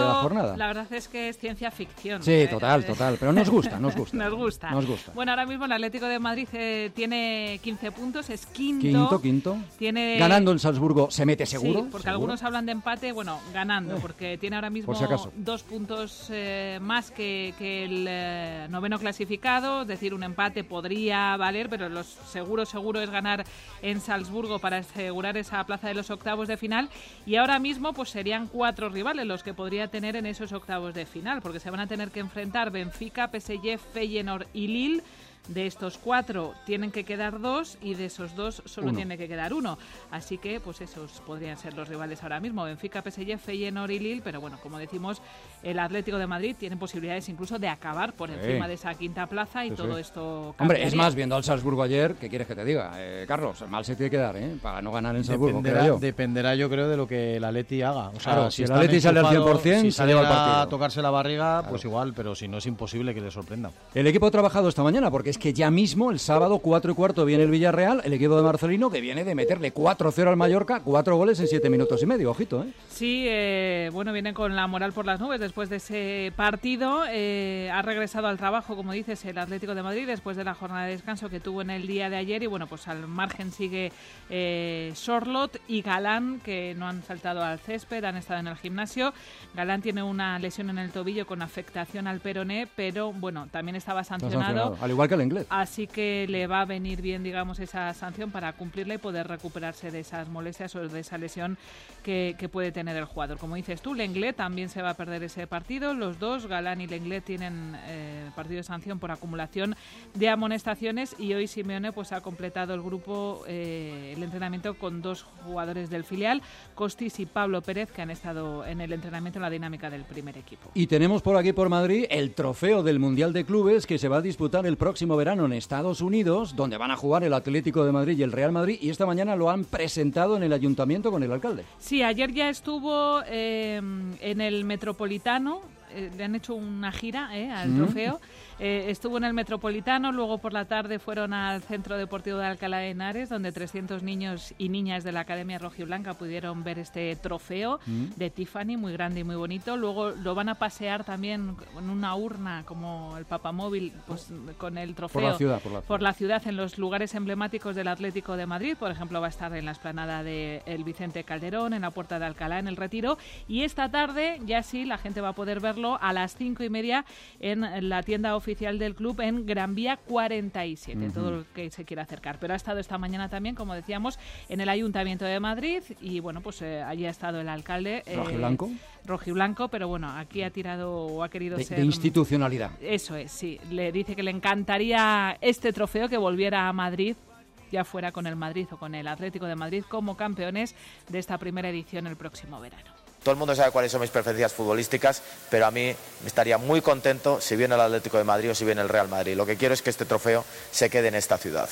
temporada. La verdad es que es ciencia ficción. Sí, eh, total, eh, total, pero nos gusta, nos gusta. nos gusta. Nos gusta. Bueno, ahora mismo el Atlético de Madrid eh, tiene quince puntos, es quinto. Quinto, quinto. Tiene... Ganando en Salzburgo se mete seguro. Sí, porque seguro. algunos hablan de empate, bueno, ganando, Eh, porque tiene ahora mismo por si acaso. dos puntos eh, más que, que el eh, noveno clasificado, es decir, un empate podría valer, pero lo seguro, seguro es ganar en Salzburgo para asegurar esa plaza de los octavos de final, y ahora mismo pues serían cuatro rivales los que podría tener en esos octavos de final, porque se van a tener que enfrentar Benfica, P S G, Feyenoord y Lille. De estos cuatro tienen que quedar dos y de esos dos solo Uno. tiene que quedar uno. Así que pues esos podrían ser los rivales ahora mismo. Benfica, P S G, Feyenoord y Lille. Pero bueno, como decimos, el Atlético de Madrid tiene posibilidades incluso de acabar por Sí. encima de esa quinta plaza y Sí, todo sí. esto Hombre, cambiaría. es más, viendo al Salzburgo ayer, ¿qué quieres que te diga? Eh, Carlos, mal se tiene que dar, ¿eh? Para no ganar en Salzburgo, Dependerá, creo yo. dependerá, yo creo, de lo que el Atleti haga. O sea, Claro, si, si el están Atleti sale al cien por enchufados, cien, si se salen lleva el a partido. tocarse la barriga, Claro. pues igual, pero si no es imposible que le sorprenda. El equipo ha trabajado esta mañana porque es que ya mismo, el sábado, cuatro y cuarto, viene el Villarreal, el equipo de Marcelino, que viene de meterle cuatro cero al Mallorca, cuatro goles en siete minutos y medio, ojito, ¿eh? Sí, eh, bueno, viene con la moral por las nubes después de ese partido. Eh, ha regresado al trabajo, como dices, el Atlético de Madrid después de la jornada de descanso que tuvo en el día de ayer. Y bueno, pues al margen sigue eh, Sorlot y Galán, que no han saltado al césped, han estado en el gimnasio. Galán tiene una lesión en el tobillo con afectación al peroné, pero bueno, también estaba Está sancionado. sancionado, al igual que el inglés. Así que le va a venir bien, digamos, esa sanción para cumplirla y poder recuperarse de esas molestias o de esa lesión que, que puede tener el jugador. Como dices tú, Lenglet también se va a perder ese partido. Los dos, Galán y Lenglet, tienen eh, partido de sanción por acumulación de amonestaciones y hoy Simeone pues ha completado el grupo, eh, el entrenamiento con dos jugadores del filial, Costis y Pablo Pérez, que han estado en el entrenamiento en la dinámica del primer equipo. Y tenemos por aquí por Madrid el trofeo del Mundial de Clubes que se va a disputar el próximo verano en Estados Unidos, donde van a jugar el Atlético de Madrid y el Real Madrid, y esta mañana lo han presentado en el ayuntamiento con el alcalde. Sí, ayer ya estuvo eh, en el Metropolitano, eh, le han hecho una gira eh, al Mm. trofeo. Eh, estuvo en el Metropolitano, luego por la tarde fueron al Centro Deportivo de Alcalá de Henares, donde trescientos niños y niñas de la Academia Rojiblanca pudieron ver este trofeo Mm. de Tiffany, muy grande y muy bonito. Luego lo van a pasear también en una urna, como el papamóvil, pues con el trofeo. Por la ciudad, por la ciudad. Por la ciudad, en los lugares emblemáticos del Atlético de Madrid. Por ejemplo, va a estar en la explanada de el Vicente Calderón, en la Puerta de Alcalá, en el Retiro. Y esta tarde, ya sí, la gente va a poder verlo a las cinco y media en la tienda oficial del club en Gran Vía cuarenta y siete, Ujú. todo el que se quiera acercar. Pero ha estado esta mañana también, como decíamos, en el Ayuntamiento de Madrid y bueno, pues eh, allí ha estado el alcalde. Eh, Rojiblanco. Rojiblanco, pero bueno, aquí ha tirado o ha querido De, ser... de institucionalidad. Eso es, sí. Le dice que le encantaría este trofeo, que volviera a Madrid, ya fuera con el Madrid o con el Atlético de Madrid, como campeones de esta primera edición el próximo verano. Todo el mundo sabe cuáles son mis preferencias futbolísticas, pero a mí me estaría muy contento si viene el Atlético de Madrid o si viene el Real Madrid. Lo que quiero es que este trofeo se quede en esta ciudad.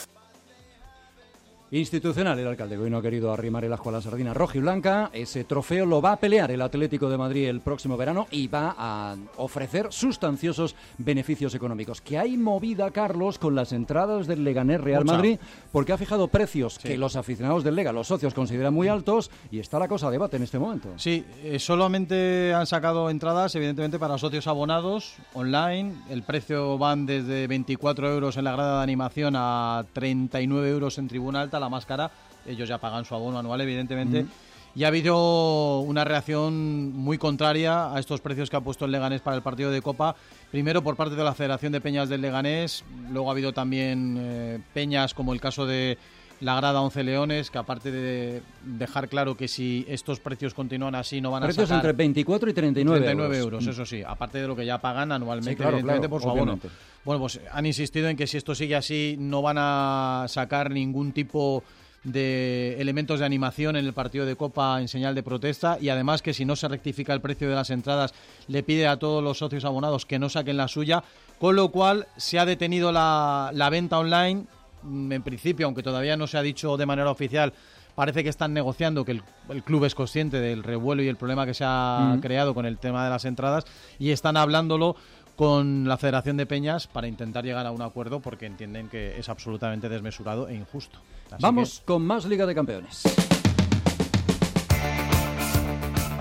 Institucional el alcalde, que hoy no ha querido arrimar el ajo a la sardina rojiblanca. Ese trofeo lo va a pelear el Atlético de Madrid el próximo verano y va a ofrecer sustanciosos beneficios económicos. Que hay movida, Carlos, con las entradas del Leganés Real Mucha. Madrid, porque ha fijado precios Sí. que los aficionados del Lega, los socios, consideran muy altos, y está la cosa a debate en este momento. Sí, eh, solamente han sacado entradas, evidentemente, para socios abonados online. El precio van desde veinticuatro euros en la grada de animación a treinta y nueve euros en tribuna alta, la más cara. Ellos ya pagan su abono anual, evidentemente. Mm. Y ha habido una reacción muy contraria a estos precios que ha puesto el Leganés para el partido de Copa. Primero por parte de la Federación de Peñas del Leganés, luego ha habido también eh, peñas como el caso de la grada Once Leones, que aparte de dejar claro que si estos precios continúan así no van a Precios sacar... entre veinticuatro y treinta y nueve, treinta y nueve euros. euros, eso sí, aparte de lo que ya pagan anualmente, Sí, claro, evidentemente, claro, por su abono. obviamente. Bueno, pues han insistido en que si esto sigue así no van a sacar ningún tipo de elementos de animación en el partido de Copa en señal de protesta, y además que si no se rectifica el precio de las entradas le pide a todos los socios abonados que no saquen la suya, con lo cual se ha detenido la, la venta online. En principio, aunque todavía no se ha dicho de manera oficial, parece que están negociando, que el, el club es consciente del revuelo y el problema que se ha Ujú. creado con el tema de las entradas, y están hablándolo con la Federación de Peñas para intentar llegar a un acuerdo, porque entienden que es absolutamente desmesurado e injusto. Así Vamos con más Liga de Campeones.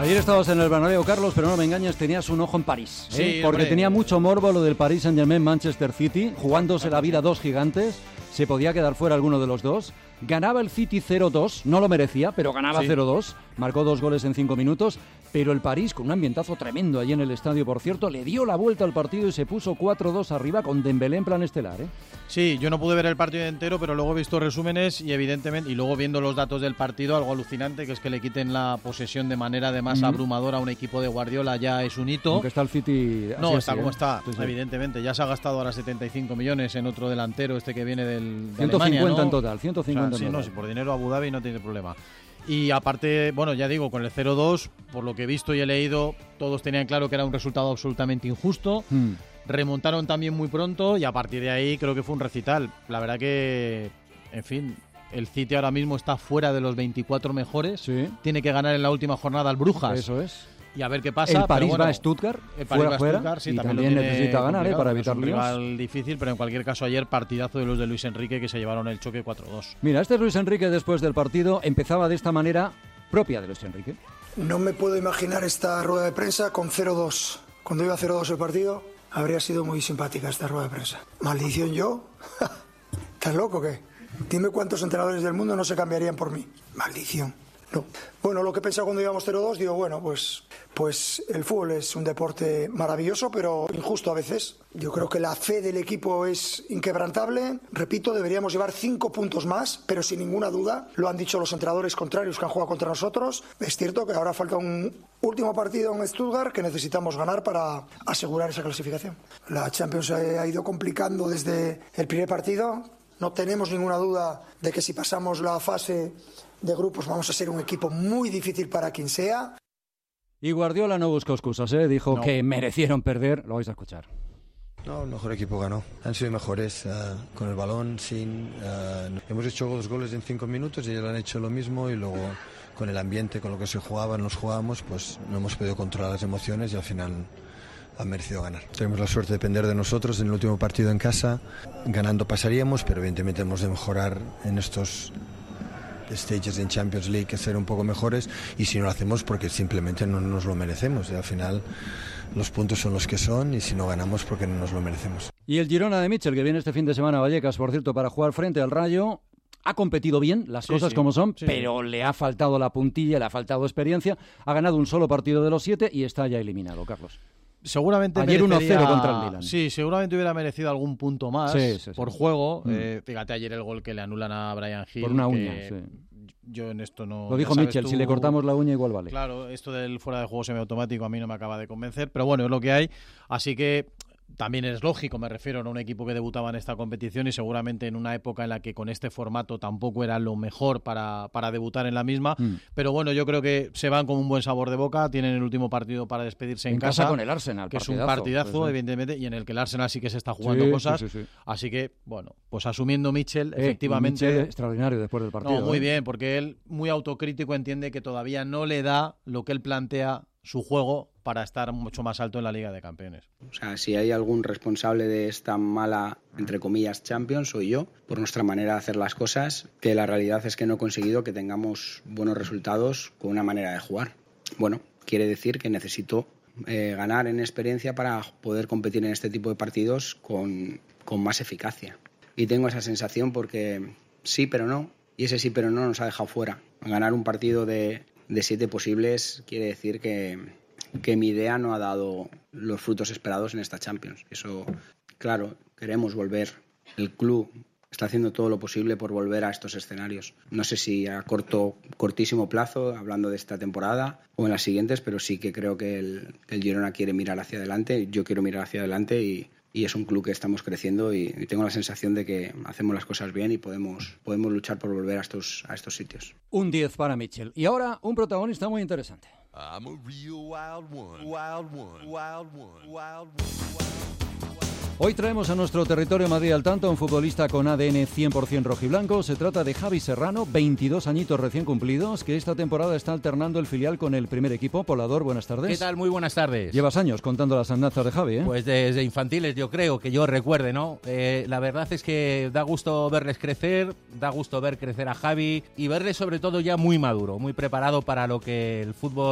Ayer estabas en el Bernabéu, Carlos, pero no me engañes, tenías un ojo en París. ¿eh? Sí, porque hombre. tenía mucho morbo lo del Paris Saint-Germain-Manchester City, jugándose la vida dos gigantes, se podía quedar fuera alguno de los dos. Ganaba el City cero dos, no lo merecía, pero ganaba Sí. cero dos, marcó dos goles en cinco minutos, pero el París, con un ambientazo tremendo allí en el estadio, por cierto, le dio la vuelta al partido y se puso cuatro dos arriba con Dembélé en plan estelar. ¿eh? Sí, yo no pude ver el partido entero, pero luego he visto resúmenes y evidentemente, y luego viendo los datos del partido, algo alucinante, que es que le quiten la posesión de manera además Ujú. abrumadora a un equipo de Guardiola, ya es un hito. Aunque está el City... No, así, está así, como ¿eh? está, Sí, sí. evidentemente. Ya se ha gastado ahora setenta y cinco millones en otro delantero, este que viene del de ciento cincuenta Alemania, ¿no? en total, ciento cincuenta O sea, en sí, no, total. si por dinero Abu Dhabi no tiene problema. Y aparte, bueno, ya digo, con el cero dos, por lo que he visto y he leído, todos tenían claro que era un resultado absolutamente injusto. Hmm. Remontaron también muy pronto y a partir de ahí creo que fue un recital. La verdad que, en fin, el City ahora mismo está fuera de los veinticuatro mejores. Sí. Tiene que ganar en la última jornada al Brujas. Eso es. Y a ver qué pasa. El París pero bueno, va a Stuttgart, el París fuera, va a fuera, Stuttgart, sí, y también, también lo tiene necesita ganar, ¿eh? complicado, para porque evitar es un líos. rival difícil, pero en cualquier caso ayer partidazo de los de Luis Enrique que se llevaron el choque cuatro dos. Mira, este Luis Enrique después del partido empezaba de esta manera propia de Luis Enrique. No me puedo imaginar esta rueda de prensa con cero dos. Cuando iba cero dos el partido, habría sido muy simpática esta rueda de prensa. ¿Maldición yo? ¿Estás loco o qué? Dime cuántos entrenadores del mundo no se cambiarían por mí. Maldición. No. Bueno, lo que he pensado cuando íbamos cero dos, digo, bueno, pues, pues el fútbol es un deporte maravilloso, pero injusto a veces. Yo creo que la fe del equipo es inquebrantable. Repito, deberíamos llevar cinco puntos más, pero sin ninguna duda. Lo han dicho los entrenadores contrarios que han jugado contra nosotros. Es cierto que ahora falta un último partido en Stuttgart que necesitamos ganar para asegurar esa clasificación. La Champions se ha ido complicando desde el primer partido. No tenemos ninguna duda de que si pasamos la fase de grupos vamos a ser un equipo muy difícil para quien sea. Y Guardiola no buscó excusas, ¿eh? Dijo No. que merecieron perder. Lo vais a escuchar. No, el mejor equipo ganó. Han sido mejores uh, con el balón, sin. Uh, hemos hecho dos goles en cinco minutos y ellos han hecho lo mismo y luego con el ambiente, con lo que se jugaba, nos jugábamos, pues no hemos podido controlar las emociones y al final han merecido ganar. Tenemos la suerte de depender de nosotros en el último partido en casa. Ganando pasaríamos, pero evidentemente hemos de mejorar en estos stages en Champions League, ser un poco mejores, y si no lo hacemos porque simplemente no nos lo merecemos y al final los puntos son los que son y si no ganamos porque no nos lo merecemos. Y el Girona de Mitchell, que viene este fin de semana a Vallecas, por cierto, para jugar frente al Rayo, ha competido bien, las Sí, cosas sí, como son, sí, pero sí. le ha faltado la puntilla, le ha faltado experiencia. Ha ganado un solo partido de los siete y está ya eliminado, Carlos. Seguramente ayer uno merecería- cero contra el Milan. Sí, seguramente hubiera merecido algún punto más Sí, sí, sí. por juego. Mm. Eh, fíjate ayer el gol que le anulan a Bryan Hill. Por una que uña, sí. Yo en esto no... Lo ya dijo sabes Mitchell, tú- si le cortamos la uña igual vale. Claro, esto del fuera de juego semiautomático a mí no me acaba de convencer, pero bueno, es lo que hay. Así que también es lógico, me refiero a un equipo que debutaba en esta competición y seguramente en una época en la que con este formato tampoco era lo mejor para, para debutar en la misma. Mm. Pero bueno, yo creo que se van con un buen sabor de boca, tienen el último partido para despedirse en, En casa con el Arsenal, que es un partidazo, partidazo, pues sí. evidentemente, y en el que el Arsenal sí que se está jugando Sí, cosas. sí, sí, sí. Así que, bueno, pues asumiendo Mitchell, Eh, efectivamente... Mitchell extraordinario después del partido. No, muy ¿eh? bien, porque él, muy autocrítico, entiende que todavía no le da lo que él plantea su juego para estar mucho más alto en la Liga de Campeones. O sea, si hay algún responsable de esta mala, entre comillas, Champions, soy yo, por nuestra manera de hacer las cosas, que la realidad es que no he conseguido que tengamos buenos resultados con una manera de jugar. Bueno, quiere decir que necesito eh, ganar en experiencia para poder competir en este tipo de partidos con, con más eficacia. Y tengo esa sensación porque sí, pero no, y ese sí, pero no nos ha dejado fuera. Ganar un partido de, de siete posibles quiere decir que... que mi idea no ha dado los frutos esperados en esta Champions. Eso, claro, queremos volver. El club está haciendo todo lo posible por volver a estos escenarios. No sé si a corto, cortísimo plazo, hablando de esta temporada, o en las siguientes, pero sí que creo que el, que el Girona quiere mirar hacia adelante, yo quiero mirar hacia adelante y, y es un club que estamos creciendo y, y tengo la sensación de que hacemos las cosas bien y podemos, podemos luchar por volver a estos, a estos sitios. Un diez para Mitchell. Y ahora un protagonista muy interesante. I'm a real wild one, wild one, wild one, wild one. Hoy traemos a nuestro territorio Madrid al tanto a un futbolista con A D N cien por ciento rojiblanco. Se trata de Javi Serrano, veintidós añitos recién cumplidos, que esta temporada está alternando el filial con el primer equipo. Polador, buenas tardes. ¿Qué tal? Muy buenas tardes. Llevas años contando las andanzas de Javi, ¿eh? Pues desde infantiles, yo creo, que yo recuerde, ¿no? Eh, la verdad es que da gusto verles crecer, da gusto ver crecer a Javi y verle sobre todo ya muy maduro, muy preparado para lo que el fútbol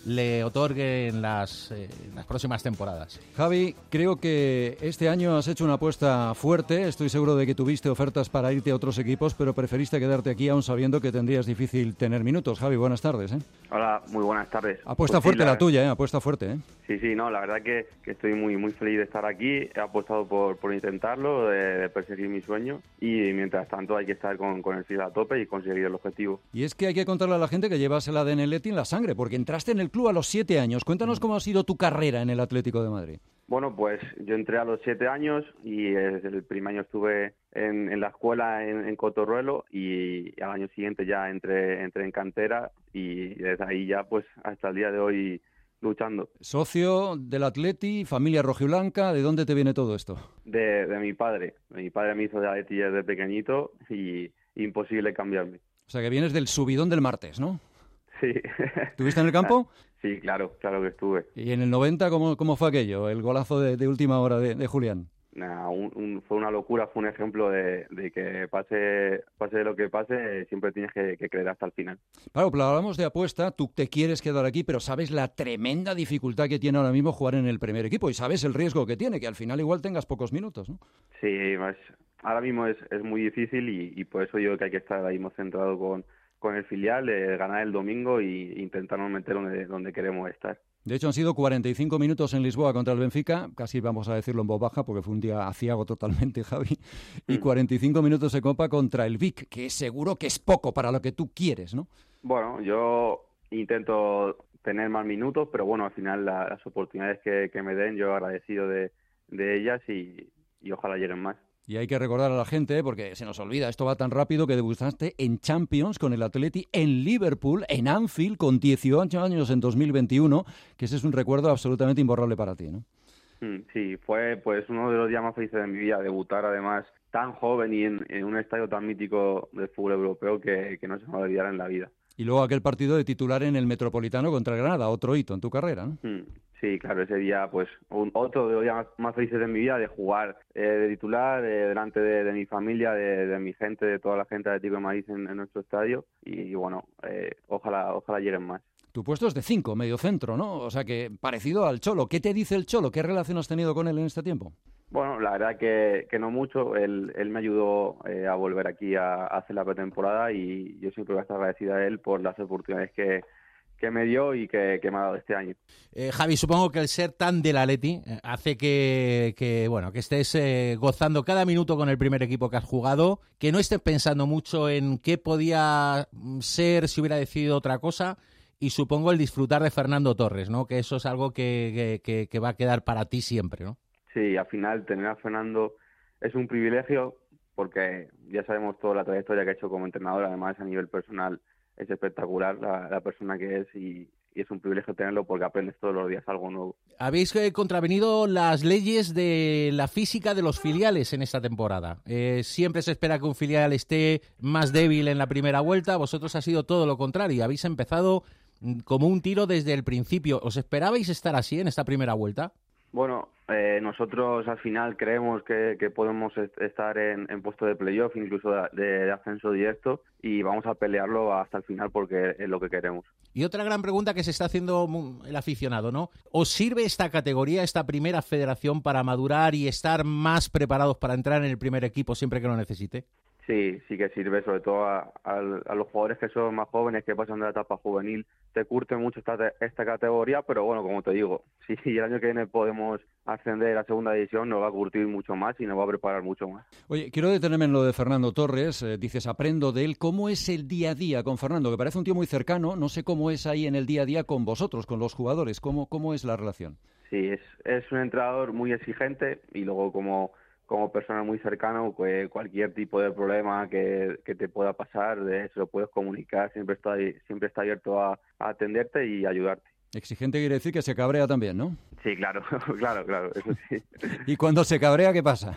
le otorgue en las, eh, en las próximas temporadas. Javi, creo que este año has hecho una apuesta fuerte. Estoy seguro de que tuviste ofertas para irte a otros equipos, pero preferiste quedarte aquí aún sabiendo que tendrías difícil tener minutos. Javi, buenas tardes. ¿eh? Hola, muy buenas tardes. Apuesta pues fuerte sí, la... la tuya, ¿eh? Apuesta fuerte. ¿eh? Sí, sí, no, la verdad que, que estoy muy muy feliz de estar aquí. He apostado por, por intentarlo, de, de perseguir mi sueño, y mientras tanto hay que estar con, con el fil a tope y conseguir el objetivo. Y es que hay que contarle a la gente que llevas el A D N Leti en la sangre, porque entraste en el club a los siete años. Cuéntanos cómo ha sido tu carrera en el Atlético de Madrid. Bueno, pues yo entré a los siete años y desde el primer año estuve en, en la escuela en, en Cotorruelo, y al año siguiente ya entré, entré en cantera, y desde ahí ya pues hasta el día de hoy luchando. Socio del Atleti, familia rojiblanca, ¿de dónde te viene todo esto? De, de mi padre. Mi padre me hizo de Atleti desde pequeñito y imposible cambiarme. O sea que vienes del subidón del martes, ¿no? Sí. ¿Estuviste en el campo? Sí, claro, claro que estuve. ¿Y en el noventa cómo, cómo fue aquello? El golazo de, de última hora de, de Julián. Nah, un, un, fue una locura, fue un ejemplo de, de que pase pase lo que pase, siempre tienes que, que creer hasta el final. Claro, pero hablamos de apuesta, tú te quieres quedar aquí, pero sabes la tremenda dificultad que tiene ahora mismo jugar en el primer equipo, y sabes el riesgo que tiene, que al final igual tengas pocos minutos, ¿no? Sí, más, ahora mismo es, es muy difícil, y, y por eso yo creo que hay que estar ahí más centrado con, con el filial, eh, ganar el domingo e intentarnos meter donde, donde queremos estar. De hecho, han sido cuarenta y cinco minutos en Lisboa contra el Benfica, casi vamos a decirlo en voz baja porque fue un día aciago totalmente, Javi, y cuarenta y cinco minutos de Copa contra el Vic, que seguro que es poco para lo que tú quieres, ¿no? Bueno, yo intento tener más minutos, pero bueno, al final la, las oportunidades que, que me den, yo agradecido de, de ellas, y, y ojalá lleguen más. Y hay que recordar a la gente, ¿eh? Porque se nos olvida, esto va tan rápido, que debutaste en Champions con el Atleti en Liverpool, en Anfield, con dieciocho años en dos mil veintiuno, que ese es un recuerdo absolutamente imborrable para ti, ¿no? Sí, fue pues uno de los días más felices de mi vida, debutar además tan joven y en, en un estadio tan mítico del fútbol europeo que, que no se me va a olvidar en la vida. Y luego aquel partido de titular en el Metropolitano contra el Granada, otro hito en tu carrera, ¿no? Sí, claro, ese día, pues, un, otro de los días más, más felices de mi vida, de jugar eh, de titular, eh, delante de, de mi familia, de, de mi gente, de toda la gente de Atlético de Madrid en, en nuestro estadio, y, y bueno, eh, ojalá, ojalá lleguen más. Tu puesto es de cinco, medio centro, ¿no? O sea que parecido al Cholo. ¿Qué te dice el Cholo? ¿Qué relación has tenido con él en este tiempo? Bueno, la verdad que, que no mucho. Él, él me ayudó eh, a volver aquí a, a hacer la pretemporada, y yo siempre voy a estar agradecido a él por las oportunidades que, que me dio y que, que me ha dado este año. Eh, Javi, supongo que el ser tan del Atleti eh, hace que, que, bueno, que estés eh, gozando cada minuto con el primer equipo que has jugado, que no estés pensando mucho en qué podía ser si hubiera decidido otra cosa, y supongo el disfrutar de Fernando Torres, ¿no? Que eso es algo que, que, que va a quedar para ti siempre, ¿no? Sí, al final tener a Fernando es un privilegio, porque ya sabemos toda la trayectoria que ha hecho como entrenador. Además, a nivel personal es espectacular la, la persona que es, y, y es un privilegio tenerlo porque aprendes todos los días algo nuevo. Habéis eh, contravenido las leyes de la física de los filiales en esta temporada. Eh, siempre se espera que un filial esté más débil en la primera vuelta. Vosotros ha sido todo lo contrario. Habéis empezado como un tiro desde el principio. ¿Os esperabais estar así en esta primera vuelta? Bueno, eh, nosotros al final creemos que, que podemos est- estar en, en puesto de playoff, incluso de, de ascenso directo, y vamos a pelearlo hasta el final porque es lo que queremos. Y otra gran pregunta que se está haciendo el aficionado, ¿no? ¿Os sirve esta categoría, esta primera federación, para madurar y estar más preparados para entrar en el primer equipo siempre que lo necesite? Sí, sí que sirve, sobre todo a, a, a los jugadores que son más jóvenes, que pasan de la etapa juvenil. Te curte mucho esta, esta categoría, pero bueno, como te digo, si el año que viene podemos ascender a la segunda división, nos va a curtir mucho más y nos va a preparar mucho más. Oye, quiero detenerme en lo de Fernando Torres. Eh, dices, aprendo de él. ¿Cómo es el día a día con Fernando? Que parece un tío muy cercano. No sé cómo es ahí en el día a día con vosotros, con los jugadores. ¿Cómo, cómo es la relación? Sí, es, es un entrenador muy exigente, y luego como... como persona muy cercano, pues cualquier tipo de problema que, que te pueda pasar, de eso lo puedes comunicar, siempre está, siempre está abierto a, a atenderte y ayudarte. Exigente quiere decir que se cabrea también, ¿no? Sí, claro, claro, claro, eso sí. ¿Y cuando se cabrea, qué pasa?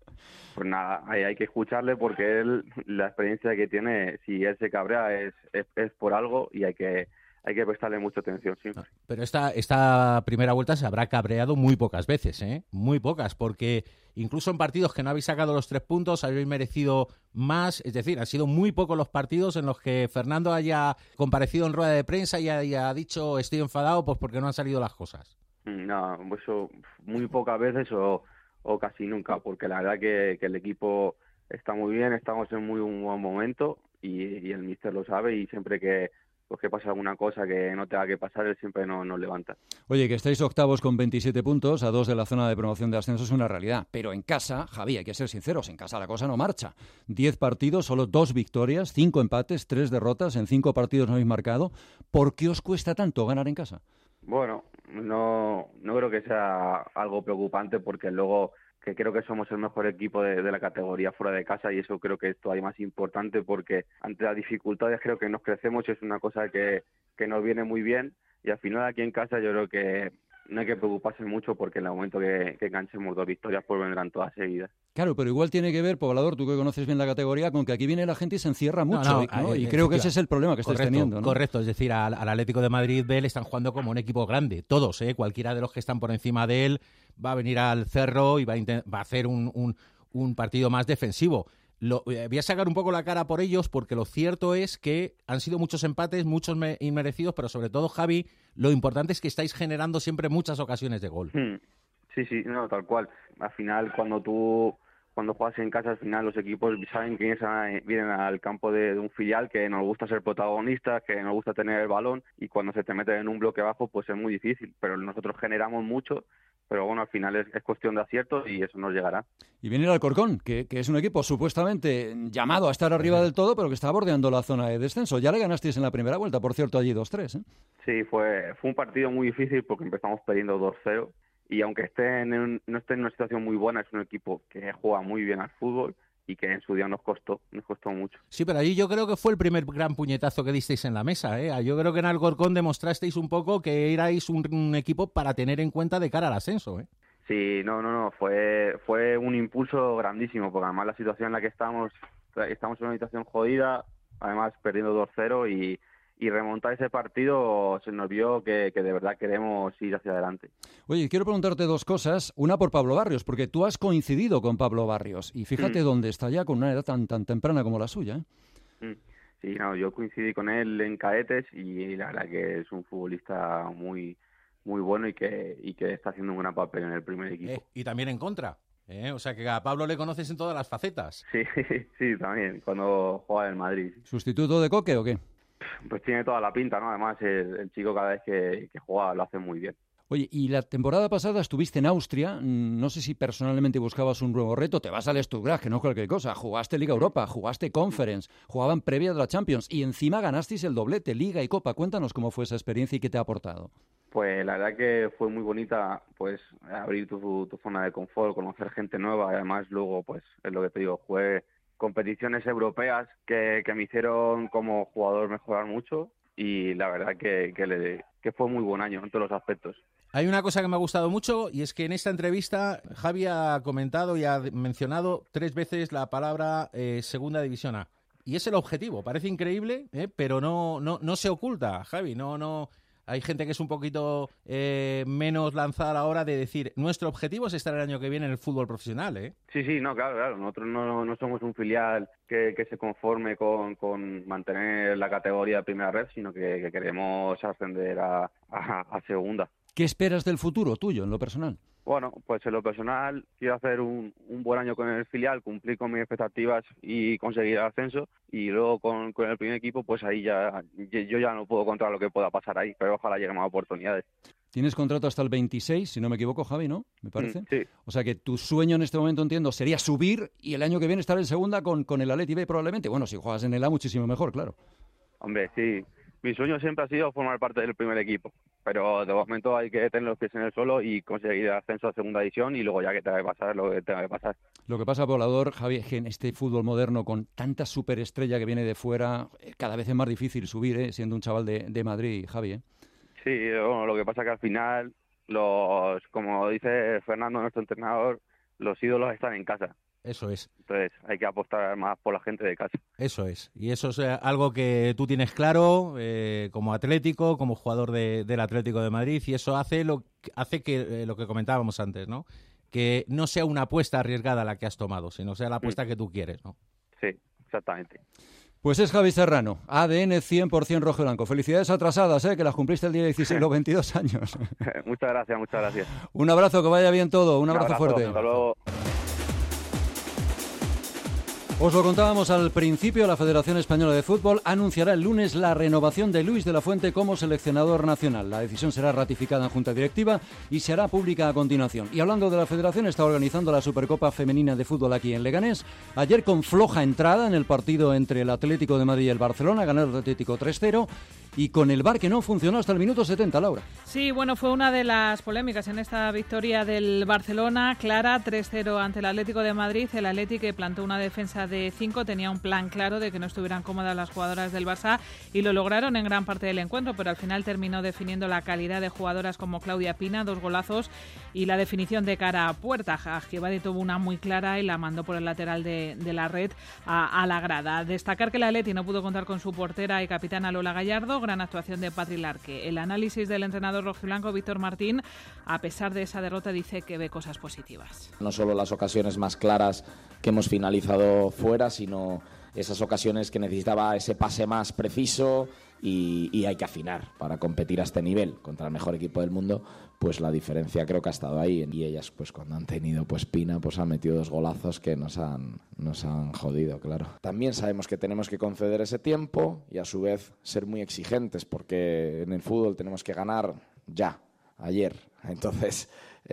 Pues nada, hay, hay que escucarle, porque él, la experiencia que tiene, si él se cabrea es, es, es por algo, y hay que hay que prestarle mucha atención siempre. Pero esta, esta primera vuelta se habrá cabreado muy pocas veces, ¿eh? Muy pocas, porque incluso en partidos que no habéis sacado los tres puntos, habéis merecido más. Es decir, han sido muy pocos los partidos en los que Fernando haya comparecido en rueda de prensa y haya dicho estoy enfadado pues porque no han salido las cosas. No, eso muy pocas veces o, o casi nunca, porque la verdad que, que el equipo está muy bien, estamos en muy un buen momento y, y el míster lo sabe y siempre que pues que pasa alguna cosa que no tenga que pasar, él siempre nos no levanta. Oye, que estáis octavos con veintisiete puntos, a dos de la zona de promoción de ascenso es una realidad. Pero en casa, Javi, hay que ser sinceros, en casa la cosa no marcha. Diez partidos, solo dos victorias, cinco empates, tres derrotas, en cinco partidos no habéis marcado. ¿Por qué os cuesta tanto ganar en casa? Bueno, no, no creo que sea algo preocupante porque luego que creo que somos el mejor equipo de, de la categoría fuera de casa y eso creo que es todavía más importante porque ante las dificultades creo que nos crecemos y es una cosa que, que nos viene muy bien y al final aquí en casa yo creo que no hay que preocuparse mucho porque en el momento que, que enganchemos dos victorias pues vendrán todas seguidas. Claro, pero igual tiene que ver, Poblador, tú que conoces bien la categoría, con que aquí viene la gente y se encierra mucho. No, no, ¿no? Y creo que ese es el problema que estáis teniendo, ¿no? Correcto, es decir, al, al Atlético de Madrid B le están jugando como un equipo grande, todos, ¿eh? Cualquiera de los que están por encima de él va a venir al Cerro y va a, va a hacer un, un, un partido más defensivo. Lo, eh, voy a sacar un poco la cara por ellos porque lo cierto es que han sido muchos empates, muchos me, inmerecidos, pero sobre todo, Javi, lo importante es que estáis generando siempre muchas ocasiones de gol. Hmm. Sí, sí, no, tal cual. Al final, cuando tú cuando juegas en casa, al final los equipos saben que vienen al campo de, de un filial, que nos gusta ser protagonistas, que nos gusta tener el balón, y cuando se te meten en un bloque bajo, pues es muy difícil. Pero nosotros generamos mucho, pero bueno, al final es, es cuestión de aciertos y eso nos llegará. Y viene el Alcorcón, que, que es un equipo supuestamente llamado a estar arriba del todo, pero que está bordeando la zona de descenso. Ya le ganasteis en la primera vuelta, por cierto, allí dos tres, ¿eh? Sí, fue, fue un partido muy difícil porque empezamos perdiendo dos cero. Y aunque esté en un, no esté en una situación muy buena, es un equipo que juega muy bien al fútbol y que en su día nos costó, nos costó mucho. Sí, pero allí yo creo que fue el primer gran puñetazo que disteis en la mesa, ¿eh? Yo creo que en Alcorcón demostrasteis un poco que erais un, un equipo para tener en cuenta de cara al ascenso, ¿eh? Sí, no, no, no, fue fue un impulso grandísimo, porque además la situación en la que estamos, estamos en una situación jodida, además perdiendo dos cero y... y remontar ese partido se nos vio que, que de verdad queremos ir hacia adelante. Oye, quiero preguntarte dos cosas. Una por Pablo Barrios, porque tú has coincidido con Pablo Barrios y fíjate mm. dónde está ya con una edad tan tan temprana como la suya, ¿eh? Sí, no, yo coincidí con él en cadetes y la verdad que es un futbolista muy muy bueno y que y que está haciendo un gran papel en el primer equipo. Eh, y también en contra. ¿Eh? O sea que a Pablo le conoces en todas las facetas. Sí, sí, también, cuando juega en Madrid. ¿Sustituto de Coque o qué? Pues tiene toda la pinta, ¿no? Además, el, el chico cada vez que, que juega lo hace muy bien. Oye, y la temporada pasada estuviste en Austria, no sé si personalmente buscabas un nuevo reto, te vas al Stuttgart, que no es cualquier cosa, jugaste Liga Europa, jugaste Conference, jugaban previa de la Champions y encima ganasteis el doblete, Liga y Copa. Cuéntanos cómo fue esa experiencia y qué te ha aportado. Pues la verdad que fue muy bonita, pues abrir tu, tu zona de confort, conocer gente nueva y además luego, pues es lo que te digo, jugué competiciones europeas que, que me hicieron como jugador mejorar mucho y la verdad que, que, le, que fue muy buen año en todos los aspectos. Hay una cosa que me ha gustado mucho y es que en esta entrevista Javi ha comentado y ha mencionado tres veces la palabra eh, Segunda División A. Y es el objetivo, parece increíble, ¿eh? pero no, no, no se oculta, Javi, no... no. Hay gente que es un poquito eh, menos lanzada a la hora de decir nuestro objetivo es estar el año que viene en el fútbol profesional, ¿eh? Sí, sí, no, claro, claro. Nosotros no, no somos un filial que, que se conforme con, con mantener la categoría de primera red, sino que, que queremos ascender a, a, a segunda. ¿Qué esperas del futuro tuyo en lo personal? Bueno, pues en lo personal quiero hacer un, un buen año con el filial, cumplir con mis expectativas y conseguir el ascenso y luego con, con el primer equipo pues ahí ya yo ya no puedo controlar lo que pueda pasar ahí, pero ojalá lleguen más oportunidades. Tienes contrato hasta el veintiséis, si no me equivoco, Javi, ¿no? Me parece. Mm, sí. O sea que tu sueño en este momento, entiendo, sería subir y el año que viene estar en segunda con, con el Atleti B probablemente. Bueno, si juegas en el A muchísimo mejor, claro. Hombre, sí. Mi sueño siempre ha sido formar parte del primer equipo, pero de momento hay que tener los pies en el suelo y conseguir el ascenso a segunda división y luego ya que tenga que pasar lo que tenga que pasar. Lo que pasa, Poblador, Javi, es que en este fútbol moderno con tanta superestrella que viene de fuera, cada vez es más difícil subir, ¿eh? Siendo un chaval de, de Madrid, Javi, ¿eh? Sí, bueno, lo que pasa es que al final, los como dice Fernando, nuestro entrenador, los ídolos están en casa. Eso es. Entonces hay que apostar más por la gente de casa. Eso es. Y eso es algo que tú tienes claro eh, como Atlético, como jugador de, del Atlético de Madrid, y eso hace lo, hace que eh, lo que comentábamos antes, ¿no? Que no sea una apuesta arriesgada la que has tomado, sino sea la apuesta mm. que tú quieres, ¿no? Sí, exactamente. Pues es Javi Serrano, A D N cien por ciento rojo y blanco. Felicidades atrasadas, ¿eh? Que las cumpliste el día dieciséis, los veintidós años. Muchas gracias, muchas gracias. Un abrazo, que vaya bien todo. Un abrazo, Un abrazo fuerte. Hasta luego. Os lo contábamos al principio, la Federación Española de Fútbol anunciará el lunes la renovación de Luis de la Fuente como seleccionador nacional. La decisión será ratificada en Junta Directiva y se hará pública a continuación. Y hablando de la Federación, está organizando la Supercopa Femenina de Fútbol aquí en Leganés. Ayer con floja entrada en el partido entre el Atlético de Madrid y el Barcelona, ganó el Atlético tres cero. Y con el V A R que no funcionó hasta el minuto setenta, Laura. Sí, bueno, fue una de las polémicas en esta victoria del Barcelona, clara, tres cero ante el Atlético de Madrid. El Atlético que plantó una defensa de cinco, tenía un plan claro de que no estuvieran cómodas las jugadoras del Barça y lo lograron en gran parte del encuentro, pero al final terminó definiendo la calidad de jugadoras como Claudia Pina, dos golazos, y la definición de cara a puerta. Agiebade tuvo una muy clara y la mandó por el lateral de, de la red a, a la grada. Destacar que el Atleti no pudo contar con su portera y capitana Lola Gallardo, gran actuación de Patri Larque. El análisis del entrenador rojiblanco Víctor Martín, a pesar de esa derrota, dice que ve cosas positivas. No solo las ocasiones más claras que hemos finalizado fuera, sino esas ocasiones que necesitaba ese pase más preciso y, y hay que afinar para competir a este nivel contra el mejor equipo del mundo. Pues la diferencia creo que ha estado ahí, y ellas pues cuando han tenido pues Pina pues han metido dos golazos que nos han, nos han jodido, claro. También sabemos que tenemos que conceder ese tiempo y a su vez ser muy exigentes, porque en el fútbol tenemos que ganar ya, ayer. Entonces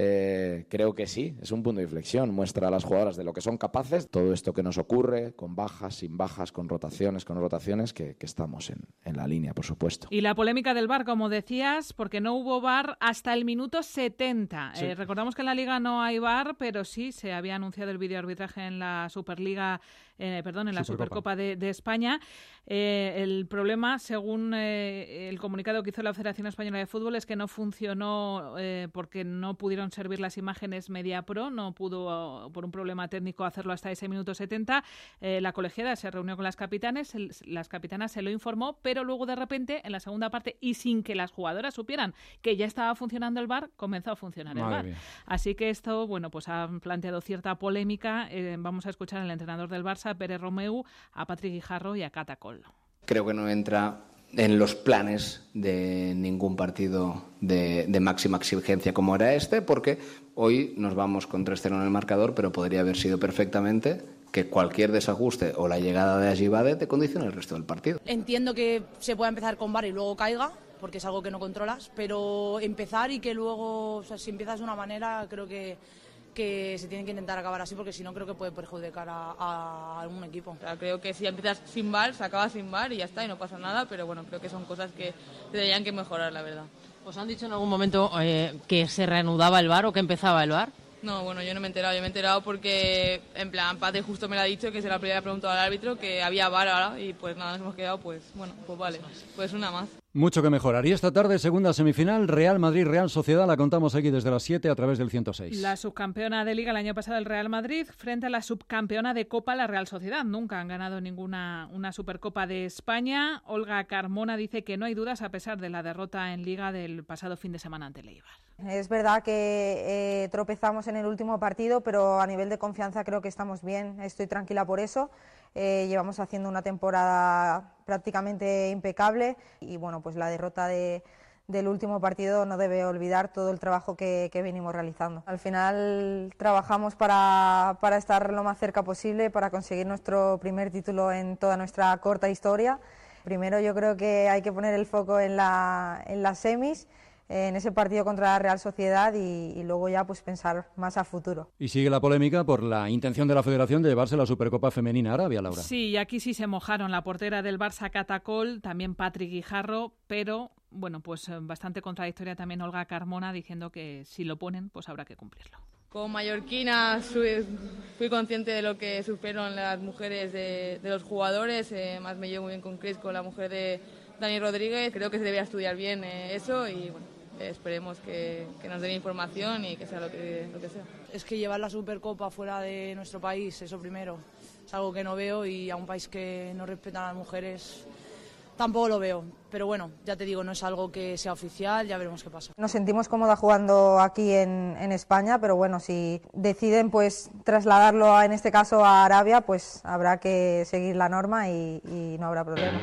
eh, creo que sí, es un punto de inflexión, muestra a las jugadoras de lo que son capaces. Todo esto que nos ocurre, con bajas, sin bajas, con rotaciones, con rotaciones, que, que estamos en, en la línea, por supuesto. Y la polémica del V A R, como decías, porque no hubo V A R hasta el minuto setenta. Sí. Eh, recordamos que en la Liga no hay V A R, pero sí se había anunciado el videoarbitraje en la Superliga, eh, perdón, en la Supercopa, Supercopa de, de España. Eh, el problema, según eh, el comunicado que hizo la Federación Española de Fútbol, es que no funcionó eh, porque no pudieron servir las imágenes MediaPro, no pudo por un problema técnico hacerlo hasta ese minuto setenta. Eh, la colegiada se reunió con las capitanes, el, las capitanas se lo informó, pero luego de repente en la segunda parte y sin que las jugadoras supieran que ya estaba funcionando el V A R, comenzó a funcionar Madre el V A R. Mía. Así que esto, bueno, pues ha planteado cierta polémica. Eh, vamos a escuchar al entrenador del Barça, Pere Romeu, a Patrick Guijarro y a Cata Coll. Creo que no entra en los planes de ningún partido de, de máxima exigencia como era este, porque hoy nos vamos con tres cero en el marcador, pero podría haber sido perfectamente que cualquier desajuste o la llegada de Agiebade te condicione el resto del partido. Entiendo que se pueda empezar con V A R y luego caiga, porque es algo que no controlas, pero empezar y que luego, o sea, si empiezas de una manera, creo que que se tiene que intentar acabar así, porque si no creo que puede perjudicar a, a algún equipo. O sea, creo que si empiezas sin V A R, se acaba sin V A R y ya está, y no pasa nada, pero bueno, creo que son cosas que tendrían que mejorar, la verdad. ¿Os han dicho en algún momento eh, que se reanudaba el V A R o que empezaba el V A R? No, bueno, yo no me he enterado, yo me he enterado porque, en plan, Pate justo me lo ha dicho, que se la había preguntado al árbitro, que había V A R ahora, y pues nada, nos hemos quedado, pues, bueno, pues vale, pues una más. Mucho que mejorar. Y esta tarde, segunda semifinal, Real Madrid-Real Sociedad, la contamos aquí desde las siete a través del ciento seis. La subcampeona de Liga el año pasado, el Real Madrid, frente a la subcampeona de Copa, la Real Sociedad. Nunca han ganado ninguna una Supercopa de España. Olga Carmona dice que no hay dudas a pesar de la derrota en Liga del pasado fin de semana ante el Eibar. Es verdad que eh, tropezamos en el último partido, pero a nivel de confianza creo que estamos bien. Estoy tranquila por eso. Eh, llevamos haciendo una temporada prácticamente impecable y bueno, pues la derrota de, del último partido no debe olvidar todo el trabajo que, que venimos realizando. Al final trabajamos para, para estar lo más cerca posible, para conseguir nuestro primer título en toda nuestra corta historia. Primero yo creo que hay que poner el foco en, la, en las semis, en ese partido contra la Real Sociedad y, y luego ya pues pensar más a futuro. Y sigue la polémica por la intención de la Federación de llevarse la Supercopa Femenina a Arabia, Laura. Sí, y aquí sí se mojaron la portera del Barça, Cata Coll, también Patrick Guijarro, pero bueno, pues bastante contradictoria también Olga Carmona diciendo que si lo ponen pues habrá que cumplirlo. Como mallorquina fui, fui consciente de lo que sufrieron las mujeres de, de los jugadores, eh, más me llevo muy bien con Cris, con la mujer de Dani Rodríguez. Creo que se debía estudiar bien eh, eso y bueno, eh, esperemos que, que nos den información y que sea lo que, lo que sea. Es que llevar la Supercopa fuera de nuestro país, eso primero, es algo que no veo, y a un país que no respeta a las mujeres tampoco lo veo. Pero bueno, ya te digo, no es algo que sea oficial, ya veremos qué pasa. Nos sentimos cómodas jugando aquí en, en España, pero bueno, si deciden pues trasladarlo a, en este caso a Arabia, pues habrá que seguir la norma y, y no habrá problema.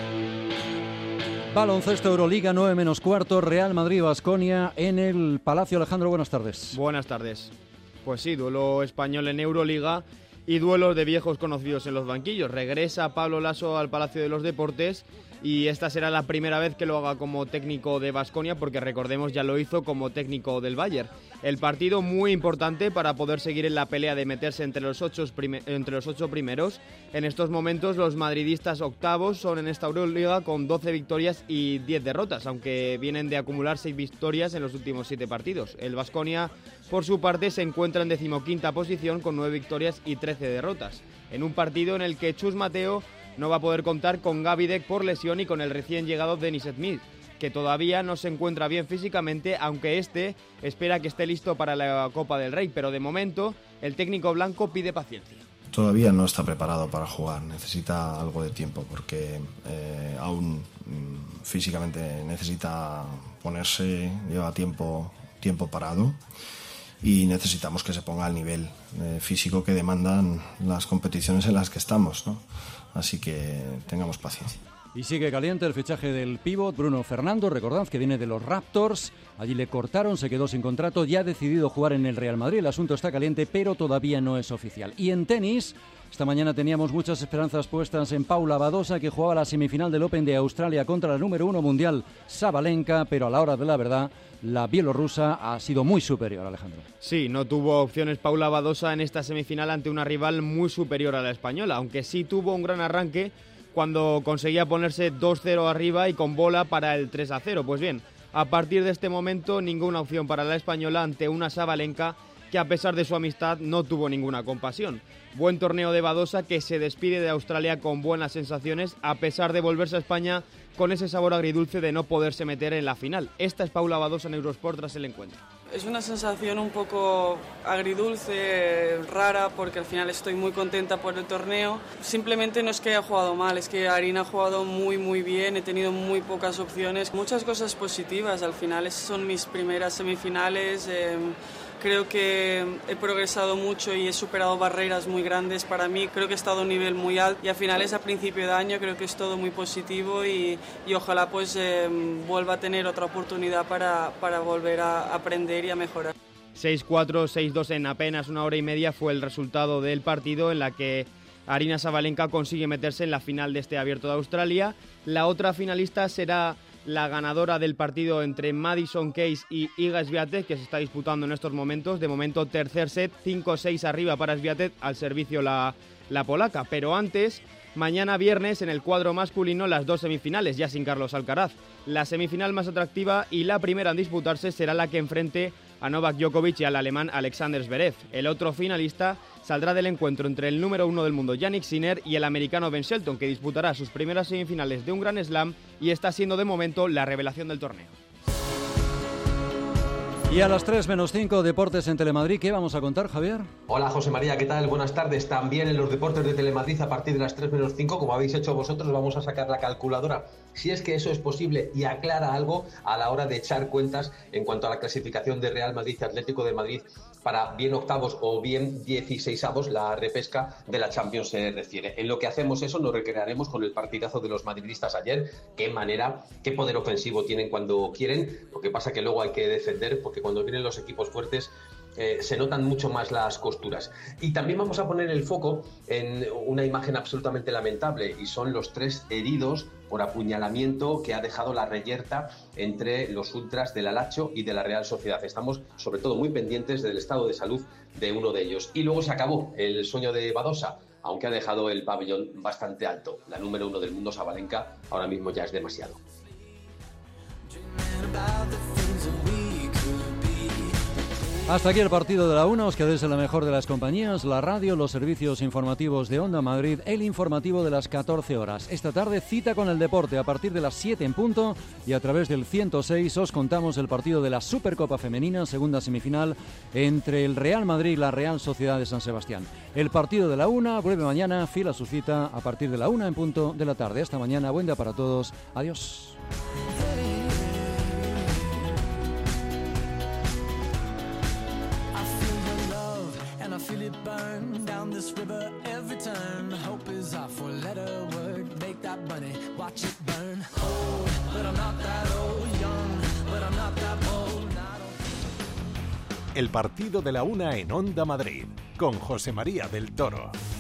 Baloncesto Euroliga, nueve menos cuarto, Real Madrid-Baskonia en el Palacio. Alejandro, buenas tardes. Buenas tardes. Pues sí, duelo español en Euroliga y duelos de viejos conocidos en los banquillos. Regresa Pablo Laso al Palacio de los Deportes y esta será la primera vez que lo haga como técnico de Baskonia, porque recordemos ya lo hizo como técnico del Bayern. El partido muy importante para poder seguir en la pelea de meterse entre los ocho, prime- entre los ocho primeros. En estos momentos los madridistas octavos son en esta Euroliga con doce victorias y diez derrotas, aunque vienen de acumular seis victorias en los últimos siete partidos. El Baskonia, por su parte, se encuentra en decimoquinta posición con nueve victorias y trece derrotas, en un partido en el que Chus Mateo no va a poder contar con Gaby Deck por lesión y con el recién llegado Dennis Smith, que todavía no se encuentra bien físicamente, aunque este espera que esté listo para la Copa del Rey, pero de momento el técnico blanco pide paciencia. Todavía no está preparado para jugar, necesita algo de tiempo porque eh, aún mm, físicamente necesita ponerse, lleva tiempo, tiempo parado y necesitamos que se ponga al nivel eh, físico que demandan las competiciones en las que estamos, ¿no? Así que tengamos paciencia. Y sigue caliente el fichaje del pívot Bruno Fernando, recordad que viene de los Raptors, allí le cortaron, se quedó sin contrato, ya ha decidido jugar en el Real Madrid, el asunto está caliente pero todavía no es oficial. Y en tenis, esta mañana teníamos muchas esperanzas puestas en Paula Badosa, que jugaba la semifinal del Open de Australia contra la número uno mundial Sabalenka, pero a la hora de la verdad la bielorrusa ha sido muy superior, Alejandro. Sí, no tuvo opciones Paula Badosa en esta semifinal ante una rival muy superior a la española, aunque sí tuvo un gran arranque cuando conseguía ponerse dos cero arriba y con bola para el tres a cero. Pues bien, a partir de este momento ninguna opción para la española ante una Sabalenka que a pesar de su amistad no tuvo ninguna compasión. Buen torneo de Badosa, que se despide de Australia con buenas sensaciones a pesar de volverse a España con ese sabor agridulce de no poderse meter en la final. Esta es Paula Badosa en Eurosport tras el encuentro. Es una sensación un poco agridulce, rara, porque al final estoy muy contenta por el torneo. Simplemente no es que haya jugado mal, es que Aryna ha jugado muy muy bien, he tenido muy pocas opciones, muchas cosas positivas. Al final son mis primeras semifinales. Eh, Creo que he progresado mucho y he superado barreras muy grandes para mí. Creo que he estado a un nivel muy alto y a finales, a principio de año, creo que es todo muy positivo y, y ojalá pues eh, vuelva a tener otra oportunidad para, para volver a aprender y a mejorar. seis cuatro, seis dos en apenas una hora y media fue el resultado del partido en la que Aryna Sabalenka consigue meterse en la final de este Abierto de Australia. La otra finalista será la ganadora del partido entre Madison Keys y Iga Swiatek, que se está disputando en estos momentos. De momento, tercer set, cinco seis arriba para Swiatek, al servicio la, la polaca. Pero antes, mañana viernes, en el cuadro masculino, las dos semifinales, ya sin Carlos Alcaraz. La semifinal más atractiva y la primera en disputarse será la que enfrente a Novak Djokovic y al alemán Alexander Zverev. El otro finalista saldrá del encuentro entre el número uno del mundo Jannik Sinner y el americano Ben Shelton, que disputará sus primeras semifinales de un Grand Slam y está siendo de momento la revelación del torneo. Y a las tres menos cinco, Deportes en Telemadrid. ¿Qué vamos a contar, Javier? Hola, José María, ¿qué tal? Buenas tardes. También en los Deportes de Telemadrid, a partir de las tres menos cinco, como habéis hecho vosotros, vamos a sacar la calculadora, si es que eso es posible, y aclara algo a la hora de echar cuentas en cuanto a la clasificación de Real Madrid y Atlético de Madrid para bien octavos o bien dieciseisavos, la repesca de la Champions se refiere. En lo que hacemos eso nos recrearemos con el partidazo de los madridistas ayer. Qué manera, qué poder ofensivo tienen cuando quieren. Lo que pasa que luego hay que defender, porque cuando vienen los equipos fuertes eh, se notan mucho más las costuras. Y también vamos a poner el foco en una imagen absolutamente lamentable, y son los tres heridos por apuñalamiento que ha dejado la reyerta entre los ultras del Alacho y de la Real Sociedad. Estamos sobre todo muy pendientes del estado de salud de uno de ellos. Y luego se acabó el sueño de Badosa, aunque ha dejado el pabellón bastante alto. La número uno del mundo, Sabalenka, ahora mismo ya es demasiado. Hasta aquí el partido de la una, os quedéis en la mejor de las compañías, la radio, los servicios informativos de Onda Madrid, el informativo de las catorce horas. Esta tarde cita con el deporte a partir de las siete en punto y a través del ciento seis os contamos el partido de la Supercopa Femenina, segunda semifinal entre el Real Madrid y la Real Sociedad de San Sebastián. El partido de la una vuelve mañana, fiel a su cita a partir de la una en punto de la tarde. Hasta mañana, buen día para todos, adiós. I feel it burn down this river every turn. Hope is our four-letter word. Make that money, watch it burn. Old, but I'm not that old. Young, but I'm not that bold. El partido de la una en Onda Madrid, con José María del Toro.